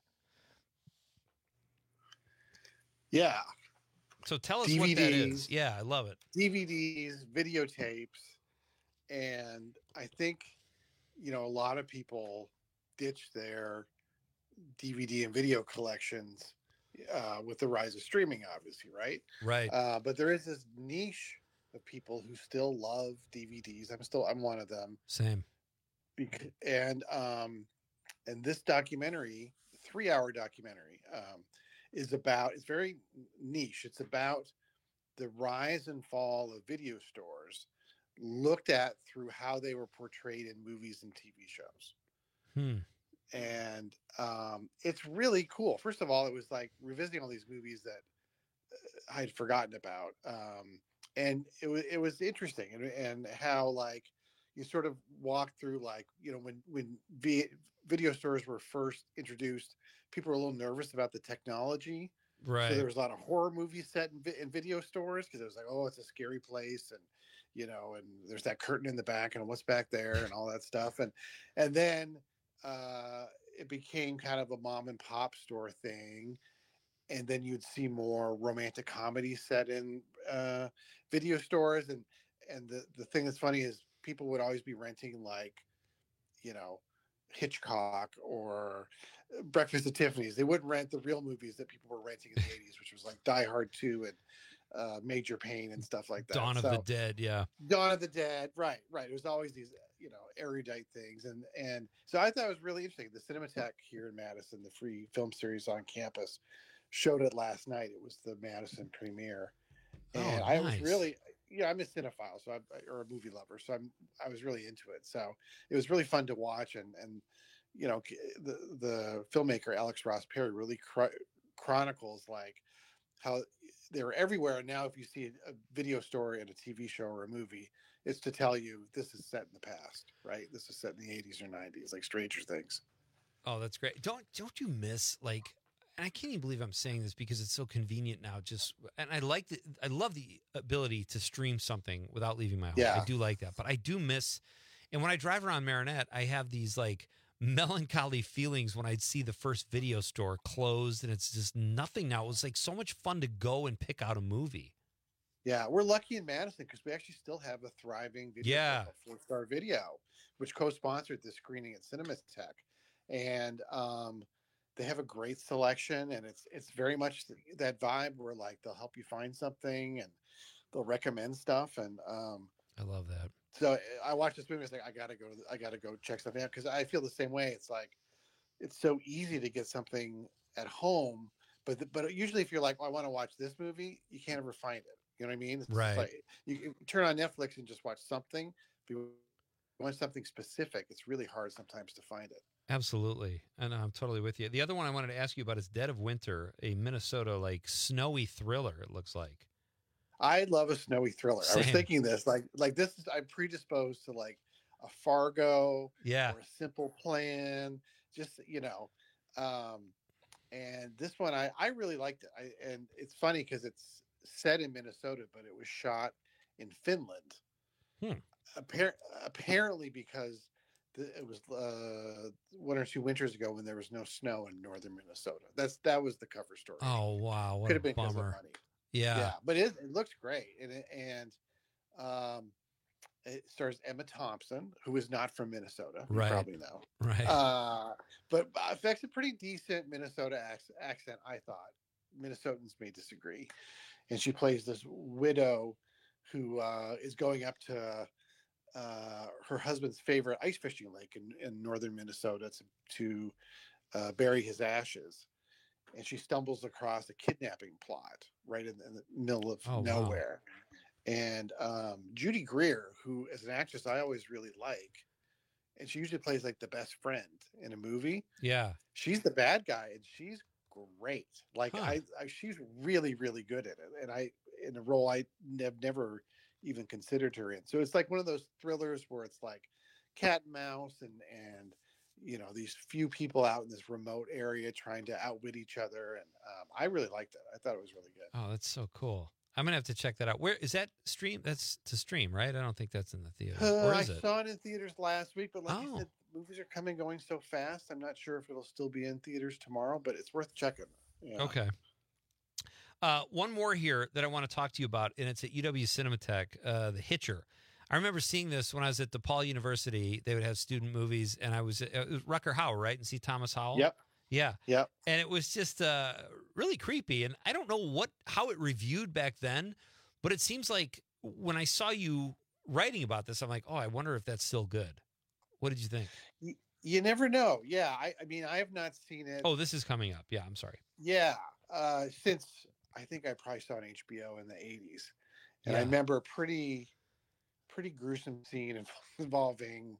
Yeah. So tell us DVDs, what that is. Yeah, I love it. DVDs, videotapes. And I think, a lot of people ditch their DVD and video collections with the rise of streaming, obviously, right? Right. But there is this niche of people who still love DVDs. I'm one of them. Same. And this documentary, 3-hour documentary, it's very niche. It's about the rise and fall of video stores, looked at through how they were portrayed in movies and TV shows. And it's really cool. First of all, it was like revisiting all these movies that I had forgotten about. And it was interesting, and how, like, you sort of walk through, like, when video stores were first introduced, people were a little nervous about the technology. Right. So there was a lot of horror movies set in video stores, because it was like, oh, it's a scary place, and and there's that curtain in the back, and what's back there, and all that stuff, and then it became kind of a mom and pop store thing, and then you'd see more romantic comedies set in video stores, and the thing that's funny is people would always be renting, like, Hitchcock or Breakfast at Tiffany's. They wouldn't rent the real movies that people were renting in the 80s, which was like Die Hard 2 and Major Pain and stuff like that. Dawn of the Dead, yeah. Dawn of the Dead, right. It was always these, erudite things. And so I thought it was really interesting. The Cinematheque here in Madison, the free film series on campus, showed it last night. It was the Madison premiere. And I was really, I'm a cinephile, or a movie lover, so I was really into it. So it was really fun to watch, and the filmmaker Alex Ross Perry really chronicles, like, how they were everywhere. And now if you see a video store in a TV show or a movie, it's to tell you this is set in the past, right? This is set in the 80s or 90s, like Stranger Things. Oh, that's great. Don't you miss, like, and I can't even believe I'm saying this because it's so convenient now. And I love the ability to stream something without leaving my home. Yeah. I do like that, but I do miss. And when I drive around Marinette, I have these, like, melancholy feelings when I'd see the first video store closed, and it's just nothing now. It was like so much fun to go and pick out a movie. Yeah, we're lucky in Madison because we actually still have a thriving video store, 4-Star Video, which co-sponsored this screening at Cinematheque, and they have a great selection, and it's very much that vibe where, like, they'll help you find something and they'll recommend stuff, and I love that. So I watched this movie. I was like, I gotta go check something out, because I feel the same way. It's like, it's so easy to get something at home, but usually if you're like, I want to watch this movie, you can't ever find it. You know what I mean? It's right. Like, you can turn on Netflix and just watch something. If you want something specific, it's really hard sometimes to find it. Absolutely. And I'm totally with you. The other one I wanted to ask you about is Dead of Winter, a Minnesota, like, snowy thriller, it looks like. I love a snowy thriller. Same. I was thinking this, like this is, I'm predisposed to, like, a Fargo, or a Simple Plan, just, and this one, I really liked it. And it's funny because it's set in Minnesota, but it was shot in Finland. Apparently because it was 1 or 2 winters ago when there was no snow in northern Minnesota. That was the cover story. Oh, wow. What Could have been bummer. because of money. Yeah, but it looks great, and it stars Emma Thompson, who is not from Minnesota. You probably know, right? But affects a pretty decent Minnesota accent. I thought Minnesotans may disagree, and she plays this widow who is going up to her husband's favorite ice fishing lake in northern Minnesota to bury his ashes. And she stumbles across a kidnapping plot right in the middle of nowhere. Wow. And Judy Greer, who as an actress I always really like, and she usually plays like the best friend in a movie. Yeah. She's the bad guy, and she's great. Like she's really, really good at it. And in a role I have never even considered her in. So it's like one of those thrillers where it's like cat and mouse and these few people out in this remote area trying to outwit each other. And I really liked it. I thought it was really good. Oh, that's so cool. I'm going to have to check that out. Where is that stream? That's to stream, right? I don't think that's in the theater. Or is I saw it in theaters last week, but like you said, movies are going so fast. I'm not sure if it'll still be in theaters tomorrow, but it's worth checking. Yeah. Okay. One more here that I want to talk to you about, and it's at UW Cinematheque, The Hitcher. I remember seeing this when I was at DePaul University. They would have student movies, and it was Rutger Hauer, right? And see Thomas Howell? Yep. Yeah. Yep. And it was just really creepy. And I don't know how it reviewed back then, but it seems like when I saw you writing about this, I'm like, oh, I wonder if that's still good. What did you think? You never know. Yeah. I mean, I have not seen it. Oh, this is coming up. Yeah, I'm sorry. Yeah. Since I think I probably saw it on HBO in the 80s. And I remember a pretty gruesome scene involving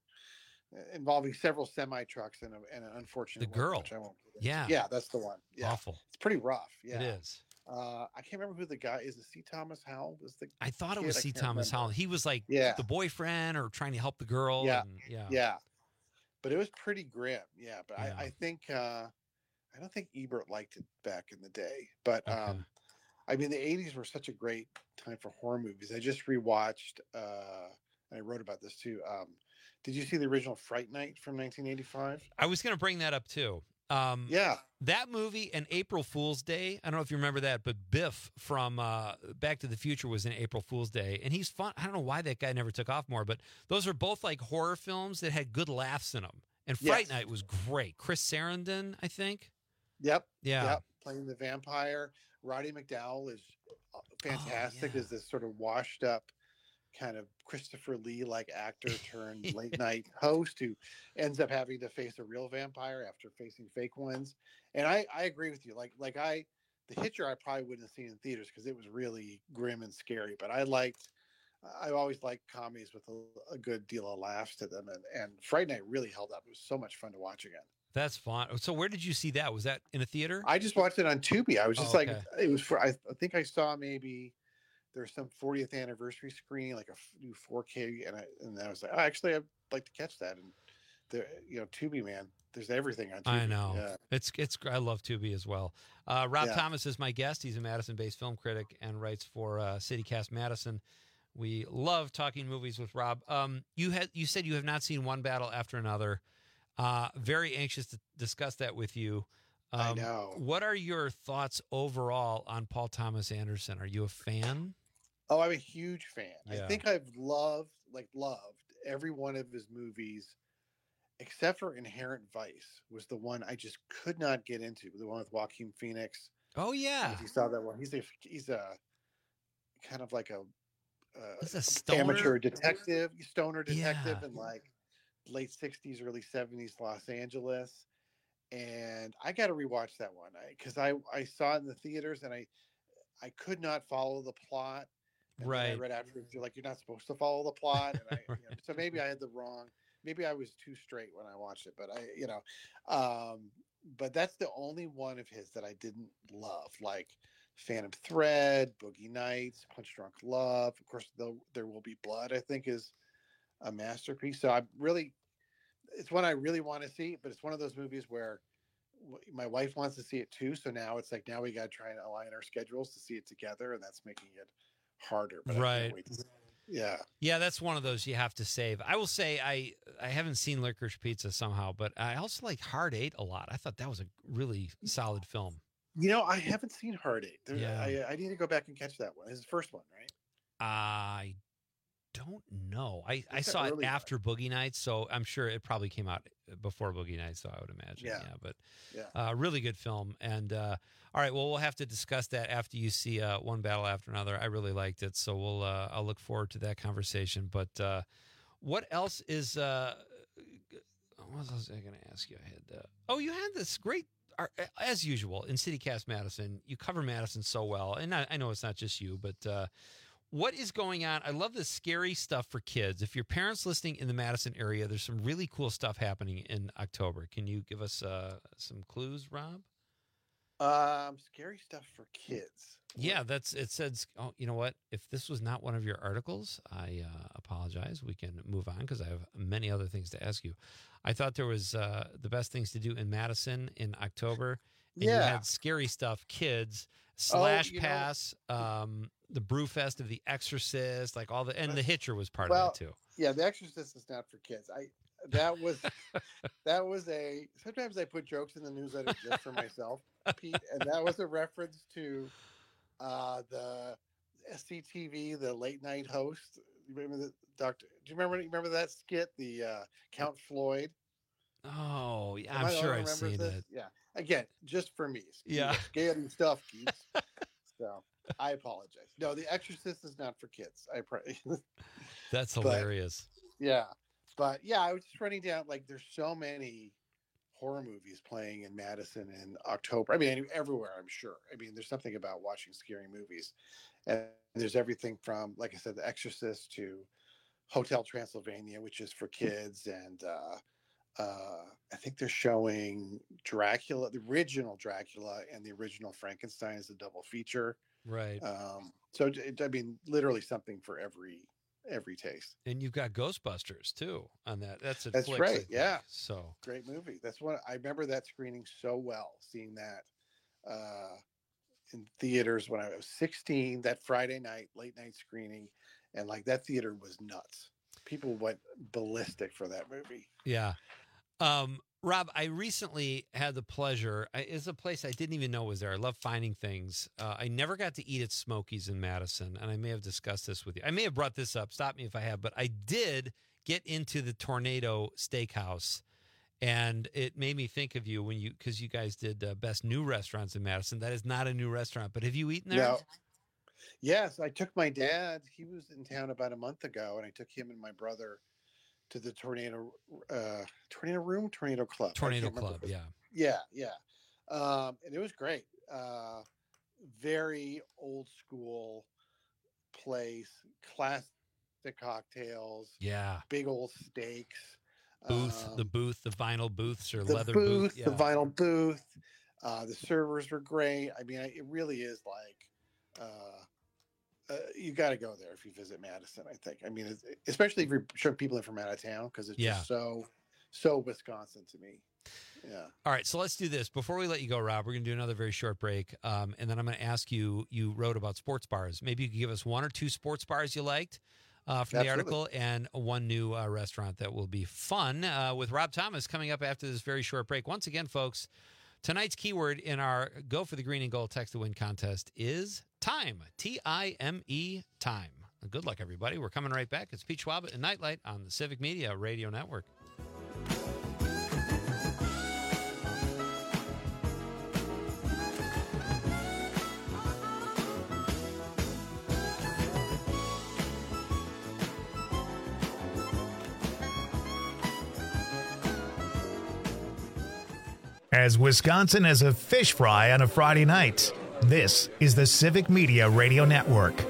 several semi trucks and an unfortunate girl. Which I won't get into. Yeah, that's the one. Yeah, awful. It's pretty rough. Yeah, it is. I can't remember who the guy is. Is C. Thomas Howell? I thought it was C. Thomas Howell. He was like the boyfriend or trying to help the girl. Yeah, and, yeah. But it was pretty grim. Yeah, but I think I don't think Ebert liked it back in the day. But I mean, the 80s were such a great time for horror movies. I just rewatched. And I wrote about this too. Did you see the original Fright Night from 1985? I was going to bring that up too. That movie and April Fool's Day. I don't know if you remember that, but Biff from Back to the Future was in April Fool's Day, and he's fun. I don't know why that guy never took off more, but those are both like horror films that had good laughs in them. And Fright Night was great. Chris Sarandon, I think. Yep. Yeah. Yep. Playing the vampire. Roddy McDowall is fantastic as this sort of washed up kind of Christopher Lee-like actor turned late night host who ends up having to face a real vampire after facing fake ones. And I agree with you. The Hitcher I probably wouldn't have seen in theaters because it was really grim and scary. But I always liked comedies with a good deal of laughs to them. And Fright Night really held up. It was so much fun to watch again. That's fun. So where did you see that? Was that in a theater? I just watched it on Tubi. I was just it was I think I saw maybe there's some 40th anniversary screening, like a new 4K, and I was like, actually, I'd like to catch that. And Tubi, man, there's everything on Tubi. I know. Yeah. It's I love Tubi as well. Rob Thomas is my guest. He's a Madison-based film critic and writes for CityCast Madison. We love talking movies with Rob. You said you have not seen One Battle After Another. Very anxious to discuss that with you. I know. What are your thoughts overall on Paul Thomas Anderson? Are you a fan? Oh, I'm a huge fan. Yeah. I think I've loved every one of his movies, except for Inherent Vice was the one I just could not get into. The one with Joaquin Phoenix. Oh yeah, if you saw that one, he's a kind of like a amateur detective, stoner detective in like late 60s, early 70s Los Angeles. And I got to rewatch that one because I saw it in the theaters and I could not follow the plot. And right. I read afterwards, you're like, you're not supposed to follow the plot. And so maybe I had maybe I was too straight when I watched it, but but that's the only one of his that I didn't love, like Phantom Thread, Boogie Nights, Punch Drunk Love. Of course, There Will Be Blood, I think, is a masterpiece. So it's one I really want to see, but it's one of those movies where my wife wants to see it too. So now it's like, now we got to try and align our schedules to see it together. And that's making it harder. But right. Yeah. That's one of those you have to save. I will say I haven't seen Licorice Pizza somehow, but I also like Hard Eight a lot. I thought that was a really solid film. I haven't seen Hard Eight. I need to go back and catch that one. It's the first one, right? I don't know. I saw it after Boogie Nights, so I'm sure it probably came out before Boogie Nights, so I would imagine. But really good film. And all right, well, we'll have to discuss that after you see One Battle After Another. I really liked it, so I'll look forward to that conversation. But What else is? What else was I going to ask you? I had. You had this great, as usual in CityCast Madison. You cover Madison so well, and I know it's not just you, but what is going on? I love this scary stuff for kids. If your parents listening in the Madison area, there's some really cool stuff happening in October. Can you give us some clues, Rob? Scary stuff for kids. Yeah, it says, oh, you know what? If this was not one of your articles, I apologize. We can move on because I have many other things to ask you. I thought there was the best things to do in Madison in October. And you had scary stuff, kids, Slash Pass, the Brewfest of The Exorcist, like all and The Hitcher was part of that too. Yeah, The Exorcist is not for kids. That was sometimes I put jokes in the newsletter just for myself, Pete, and that was a reference to the SCTV, the late night host. You remember the doctor? Do you remember that skit, the Count Floyd? Oh, yeah, I'm sure I've seen it. Yeah, again, just for me. Yeah, scary stuff, Keith. So I apologize. No, The Exorcist is not for kids. That's hilarious. But I was just running down, like, there's so many horror movies playing in Madison in October. I mean, everywhere, I'm sure. I mean, there's something about watching scary movies. And there's everything from, like I said, The Exorcist to Hotel Transylvania, which is for kids. And I think they're showing Dracula, the original Dracula, and the original Frankenstein as a double feature. Right. So, I mean, literally something for every taste. And you've got Ghostbusters too on that. That's Flix, right. Yeah. So great movie. That's what I remember that screening so well, seeing that in theaters when I was 16, that Friday night, late night screening. And like that theater was nuts. People went ballistic for that movie. Yeah. Rob, I recently had the pleasure. It's a place I didn't even know was there. I love finding things. I never got to eat at Smokies in Madison, and I may have discussed this with you. I may have brought this up. Stop me if I have, but I did get into the Tornado Steakhouse, and it made me think of you because you guys did best new restaurants in Madison. That is not a new restaurant, but have you eaten there? No. Yes, I took my dad. He was in town about a month ago, and I took him and my brother to the Tornado Club. Tornado Club, yeah. And it was great. Very old school place, classic cocktails. Yeah. Big old steaks. The vinyl booths or the leather booth. Yeah. The vinyl booth. The servers were great. I mean, it really is like, you got to go there if you visit Madison, I think. I mean, especially if you're showing people in from out of town, because it's just so Wisconsin to me. Yeah. All right, so let's do this. Before we let you go, Rob, we're going to do another very short break, and then I'm going to ask you wrote about sports bars. Maybe you could give us one or two sports bars you liked from the article, and one new restaurant that will be fun with Rob Thomas coming up after this very short break. Once again, folks, tonight's keyword in our Go for the Green and Gold Text to Win contest is time. T-I-M-E, time. Good luck, everybody. We're coming right back. It's Pete Schwab and Nightlight on the Civic Media Radio Network. As Wisconsin as a fish fry on a Friday night, this is the Civic Media Radio Network.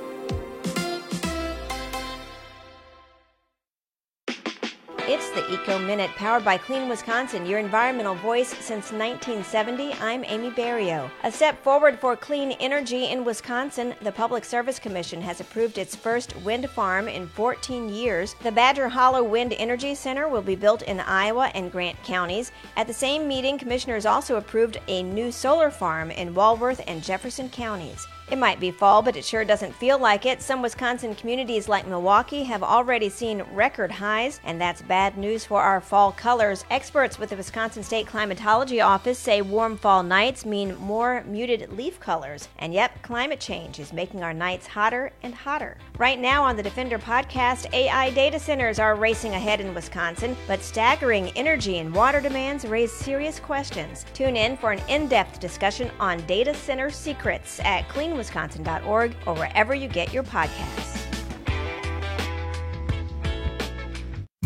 It's the Eco Minute, powered by Clean Wisconsin, your environmental voice since 1970. I'm Amy Barrio. A step forward for clean energy in Wisconsin. The Public Service Commission has approved its first wind farm in 14 years. The Badger Hollow Wind Energy Center will be built in Iowa and Grant counties. At the same meeting, commissioners also approved a new solar farm in Walworth and Jefferson counties. It might be fall, but it sure doesn't feel like it. Some Wisconsin communities like Milwaukee have already seen record highs, and that's bad news for our fall colors. Experts with the Wisconsin State Climatology Office say warm fall nights mean more muted leaf colors. And yep, climate change is making our nights hotter and hotter. Right now on the Defender podcast, AI data centers are racing ahead in Wisconsin, but staggering energy and water demands raise serious questions. Tune in for an in-depth discussion on data center secrets at cleanwisconsin.org or wherever you get your podcasts.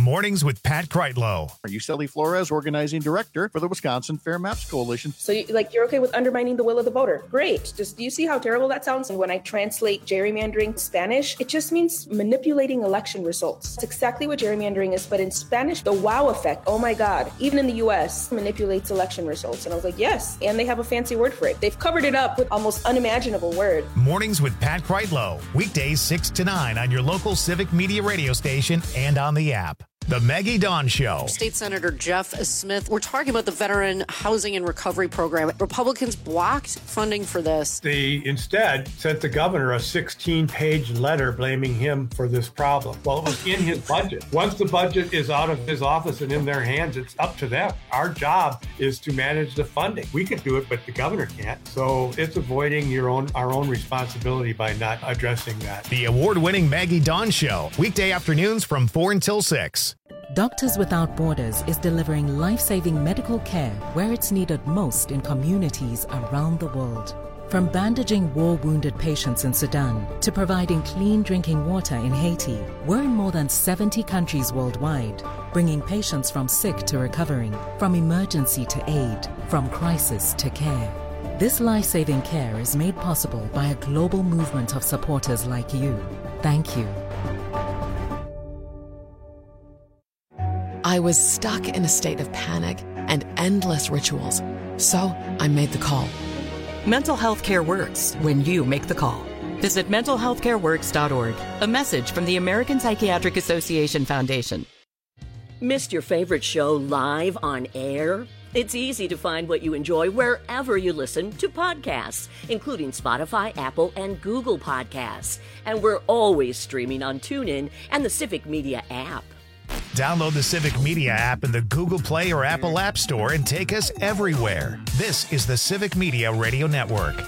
Mornings with Pat Kreitlow. Are you Sally Flores, organizing director for the Wisconsin Fair Maps Coalition? So you're okay with undermining the will of the voter. Great. Just do you see how terrible that sounds? And when I translate gerrymandering Spanish, it just means manipulating election results. It's exactly what gerrymandering is, but in Spanish, the wow effect, oh my God, even in the US, manipulates election results. And I was like, yes, and they have a fancy word for it. They've covered it up with almost unimaginable word. Mornings with Pat Kreitlow. Weekdays 6 to 9 on your local Civic Media radio station and on the app. The Maggie Dawn Show. State Senator Jeff Smith, we're talking about the Veteran Housing and Recovery Program. Republicans blocked funding for this. They instead sent the governor a 16-page letter blaming him for this problem. Well, it was in his budget. Once the budget is out of his office and in their hands, it's up to them. Our job is to manage the funding. We could do it, but the governor can't. So it's avoiding our own responsibility by not addressing that. The award-winning Maggie Dawn Show. Weekday afternoons from 4 until 6. Doctors Without Borders is delivering life-saving medical care where it's needed most in communities around the world. From bandaging war-wounded patients in Sudan to providing clean drinking water in Haiti, we're in more than 70 countries worldwide, bringing patients from sick to recovering, from emergency to aid, from crisis to care. This life-saving care is made possible by a global movement of supporters like you. Thank you. I was stuck in a state of panic and endless rituals. So I made the call. Mental health care works when you make the call. Visit mentalhealthcareworks.org. A message from the American Psychiatric Association Foundation. Missed your favorite show live on air? It's easy to find what you enjoy wherever you listen to podcasts, including Spotify, Apple, and Google Podcasts. And we're always streaming on TuneIn and the Civic Media app. Download the Civic Media app in the Google Play or Apple App Store and take us everywhere. This is the Civic Media Radio Network.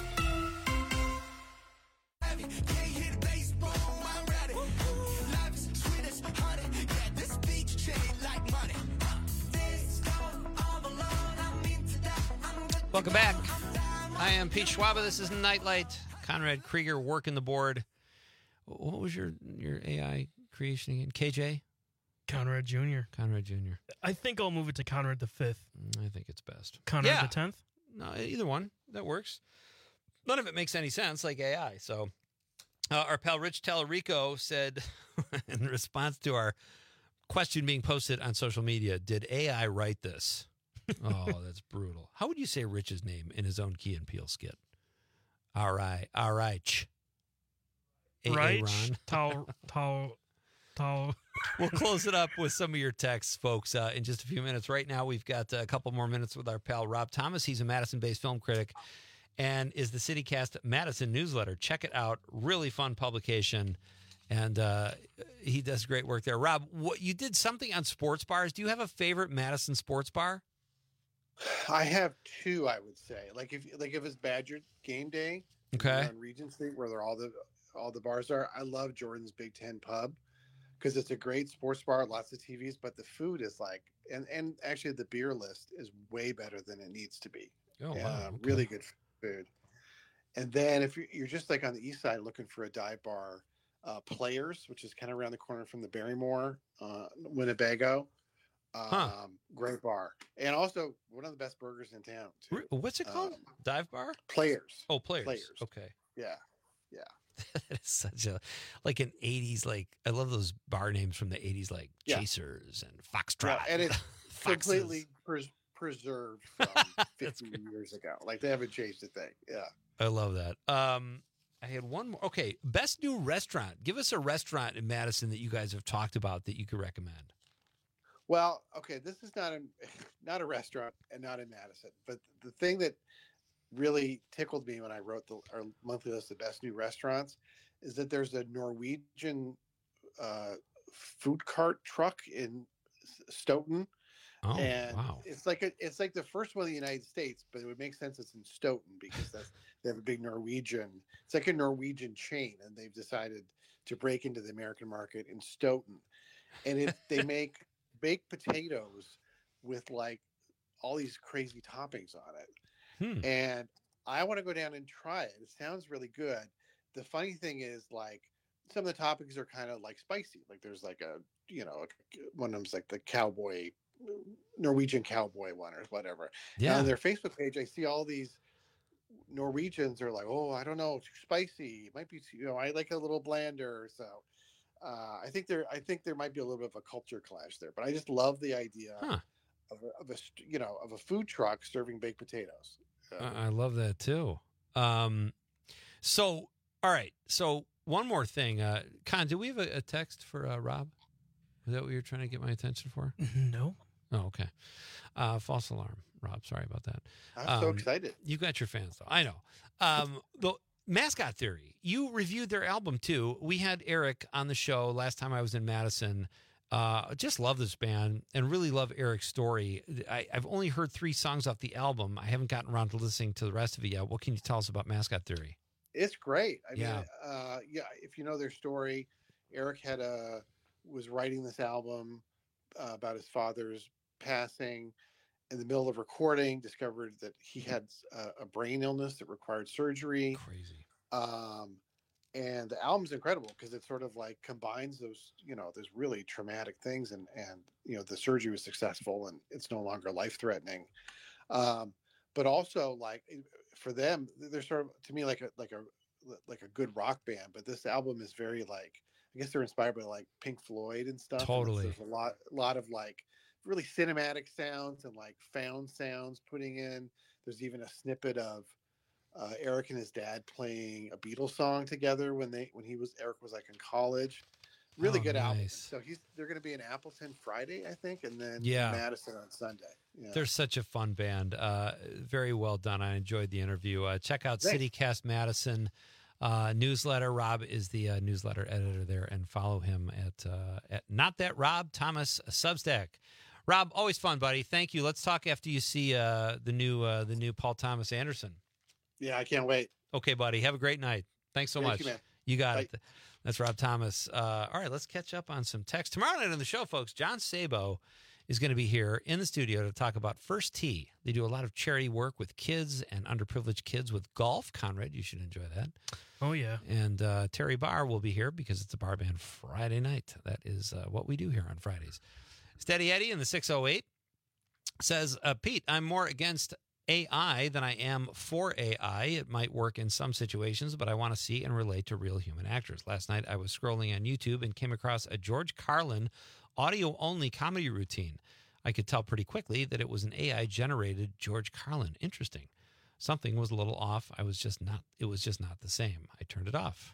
Welcome back. I am Pete Schwaba. This is Nightlight. Conrad Krieger working the board. What was your AI creation again? KJ? Conrad Jr. Conrad Jr. I think I'll move it to Conrad the 5th. I think it's best. Conrad the 10th? No, either one. That works. None of it makes any sense like AI. So our pal Rich Tallarico said in response to our question being posted on social media, did AI write this? Oh, that's brutal. How would you say Rich's name in his own Key and Peele skit? All right. Right. We'll close it up with some of your texts, folks, in just a few minutes. Right now, we've got a couple more minutes with our pal Rob Thomas. He's a Madison-based film critic and is the CityCast Madison newsletter. Check it out. Really fun publication, and he does great work there. Rob, you did something on sports bars. Do you have a favorite Madison sports bar? I have two, I would say. Like if it's Badger game day, okay, on Regent Street where all the bars are. I love Jordan's Big Ten Pub because it's a great sports bar, lots of TVs, but the food is like, and actually the beer list is way better than it needs to be. Oh, wow. Okay. Really good food. And then if you're just like on the east side looking for a dive bar, Players, which is kind of around the corner from the Barrymore, Winnebago. Great bar. And also one of the best burgers in town, too. What's it called? Dive bar? Players. Oh, Players. Okay. Yeah. That is such a, like an 80s, like, I love those bar names from the 80s, like Chasers and Foxtrot. Yeah, and it's completely preserved from 50 years ago. Like, they haven't changed a thing. Yeah. I love that. I had one more. Okay, best new restaurant. Give us a restaurant in Madison that you guys have talked about that you could recommend. Well, okay, this is not a restaurant and not in Madison, but the thing that really tickled me when I wrote our monthly list of best new restaurants is that there's a Norwegian food cart truck in Stoughton. Oh, and wow. It's like the first one in the United States, but it would make sense it's in Stoughton because they have a big Norwegian. It's like a Norwegian chain, and they've decided to break into the American market in Stoughton. And they make baked potatoes with like all these crazy toppings on it. And I want to go down and try it. It sounds really good. The funny thing is, like, some of the topics are kind of like spicy. Like there's like one of them's like the Norwegian cowboy one or whatever. Yeah. Now on their Facebook page, I see all these Norwegians are like, oh, I don't know, too spicy. It might be, I like a little blander. So I think there might be a little bit of a culture clash there. But I just love the idea of a food truck serving baked potatoes. I love that too. So all right, so one more thing, Con, do we have a text for Rob? Is that what you're trying to get my attention for? No. Oh, okay. False alarm, Rob. Sorry about that. I'm so excited. You got your fans, though. I know. The Mascot Theory, you reviewed their album, too. We had Eric on the show last time I was in Madison. Just love this band and really love Eric's story. I've only heard 3 songs off the album. I haven't gotten around to listening to the rest of it yet. What can you tell us about Mascot Theory? It's great. I mean, if you know their story, Eric was writing this album about his father's passing. In the middle of recording, discovered that he had a brain illness that required surgery. Crazy. And the album's incredible because it sort of like combines those really traumatic things and the surgery was successful and it's no longer life-threatening. But also like for them, they're sort of, to me, like a good rock band. But this album is very like, I guess they're inspired by like Pink Floyd and stuff. Totally. And there's a lot of like really cinematic sounds and like found sounds putting in. There's even a snippet of Eric and his dad playing a Beatles song together when Eric was like in college. Really good album. So they're going to be in Appleton Friday, I think, and then Madison on Sunday. Yeah. They're such a fun band. Very well done. I enjoyed the interview. Check out CityCast Madison newsletter. Rob is the newsletter editor there, and follow him at Not That Rob Thomas Substack. Rob, always fun, buddy. Thank you. Let's talk after you see the new Paul Thomas Anderson. Yeah, I can't wait. Okay, buddy. Have a great night. Thanks so much. You, man. You got it. That's Rob Thomas. All right, let's catch up on some text. Tomorrow night on the show, folks, John Sabo is going to be here in the studio to talk about First Tee. They do a lot of charity work with kids and underprivileged kids with golf. Conrad, you should enjoy that. Oh, yeah. And Terry Barr will be here because it's a bar band Friday night. That is what we do here on Fridays. Steady Eddie in the 608 says, Pete, I'm more against AI than I am for AI. It might work in some situations, but I want to see and relate to real human actors. Last night I was scrolling on YouTube and came across a George Carlin audio-only comedy routine. I could tell pretty quickly that it was an AI-generated George Carlin. Interesting. Something was a little off. It was just not the same. I turned it off.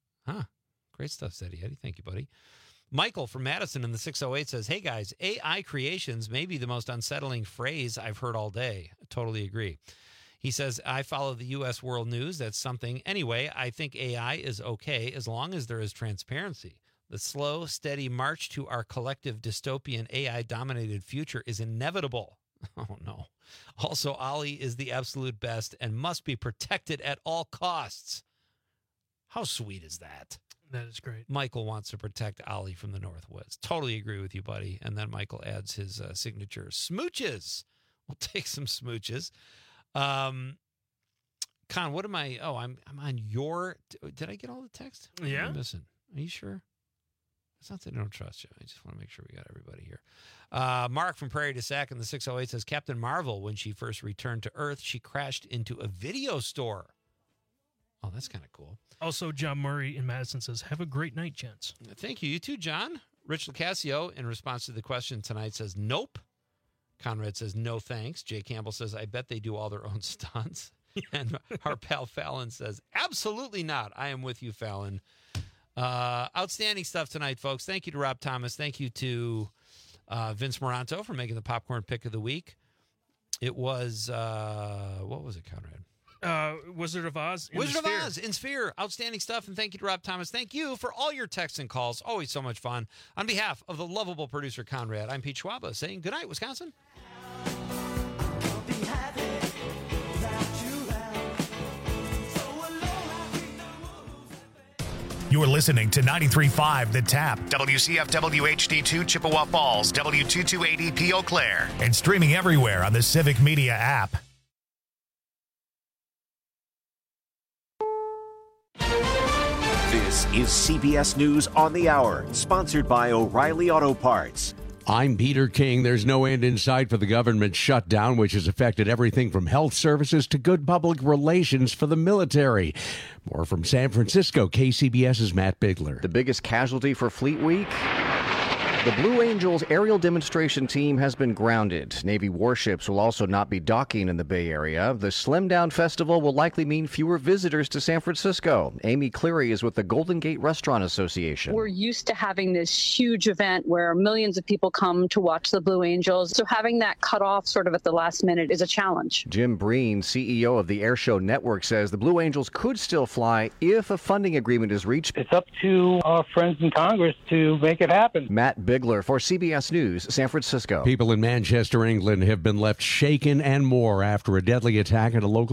Great stuff, Steady Eddie. Thank you, buddy. Michael from Madison in the 608 says, hey, guys, AI creations may be the most unsettling phrase I've heard all day. I totally agree. He says, I follow the U.S. World News. That's something. Anyway, I think AI is okay as long as there is transparency. The slow, steady march to our collective dystopian AI-dominated future is inevitable. Oh, no. Also, Ollie is the absolute best and must be protected at all costs. How sweet is that? That is great. Michael wants to protect Ollie from the Northwoods. Totally agree with you, buddy. And then Michael adds his signature. Smooches. We'll take some smooches. Con, what am I? Oh, I'm on your. Did I get all the text? Yeah. What am I missing? Are you sure? It's not that I don't trust you. I just want to make sure we got everybody here. Mark from Prairie du Sac in the 608 says, Captain Marvel, when she first returned to Earth, she crashed into a video store. Oh, that's kind of cool. Also, John Murray in Madison says, have a great night, gents. Thank you. You too, John. Rich Lacasio, in response to the question tonight, says, nope. Conrad says, no thanks. Jay Campbell says, I bet they do all their own stunts. And our pal Fallon says, absolutely not. I am with you, Fallon. Outstanding stuff tonight, folks. Thank you to Rob Thomas. Thank you to Vince Moranto for making the popcorn pick of the week. It was, what was it, Conrad? Wizard of Oz. Wizard of Oz in Sphere. Outstanding stuff. And thank you to Rob Thomas. Thank you for all your texts and calls. Always so much fun. On behalf of the lovable producer, Conrad, I'm Pete Schwaba saying good night, Wisconsin. You're listening to 93.5 The Tap, WCFW HD2 Chippewa Falls, W228EP Eau Claire, and streaming everywhere on the Civic Media app. This This is CBS News on the Hour, sponsored by O'Reilly Auto Parts. I'm Peter King. There's no end in sight for the government shutdown, which has affected everything from health services to good public relations for the military. More from San Francisco, KCBS's Matt Bigler. The biggest casualty for Fleet Week? The Blue Angels aerial demonstration team has been grounded. Navy warships will also not be docking in the Bay Area. The Slim Down Festival will likely mean fewer visitors to San Francisco. Amy Cleary is with the Golden Gate Restaurant Association. We're used to having this huge event where millions of people come to watch the Blue Angels. So having that cut off sort of at the last minute is a challenge. Jim Breen, CEO of the Airshow Network, says the Blue Angels could still fly if a funding agreement is reached. It's up to our friends in Congress to make it happen. Matt Bigler for CBS News, San Francisco. People in Manchester, England have been left shaken and more after a deadly attack at a local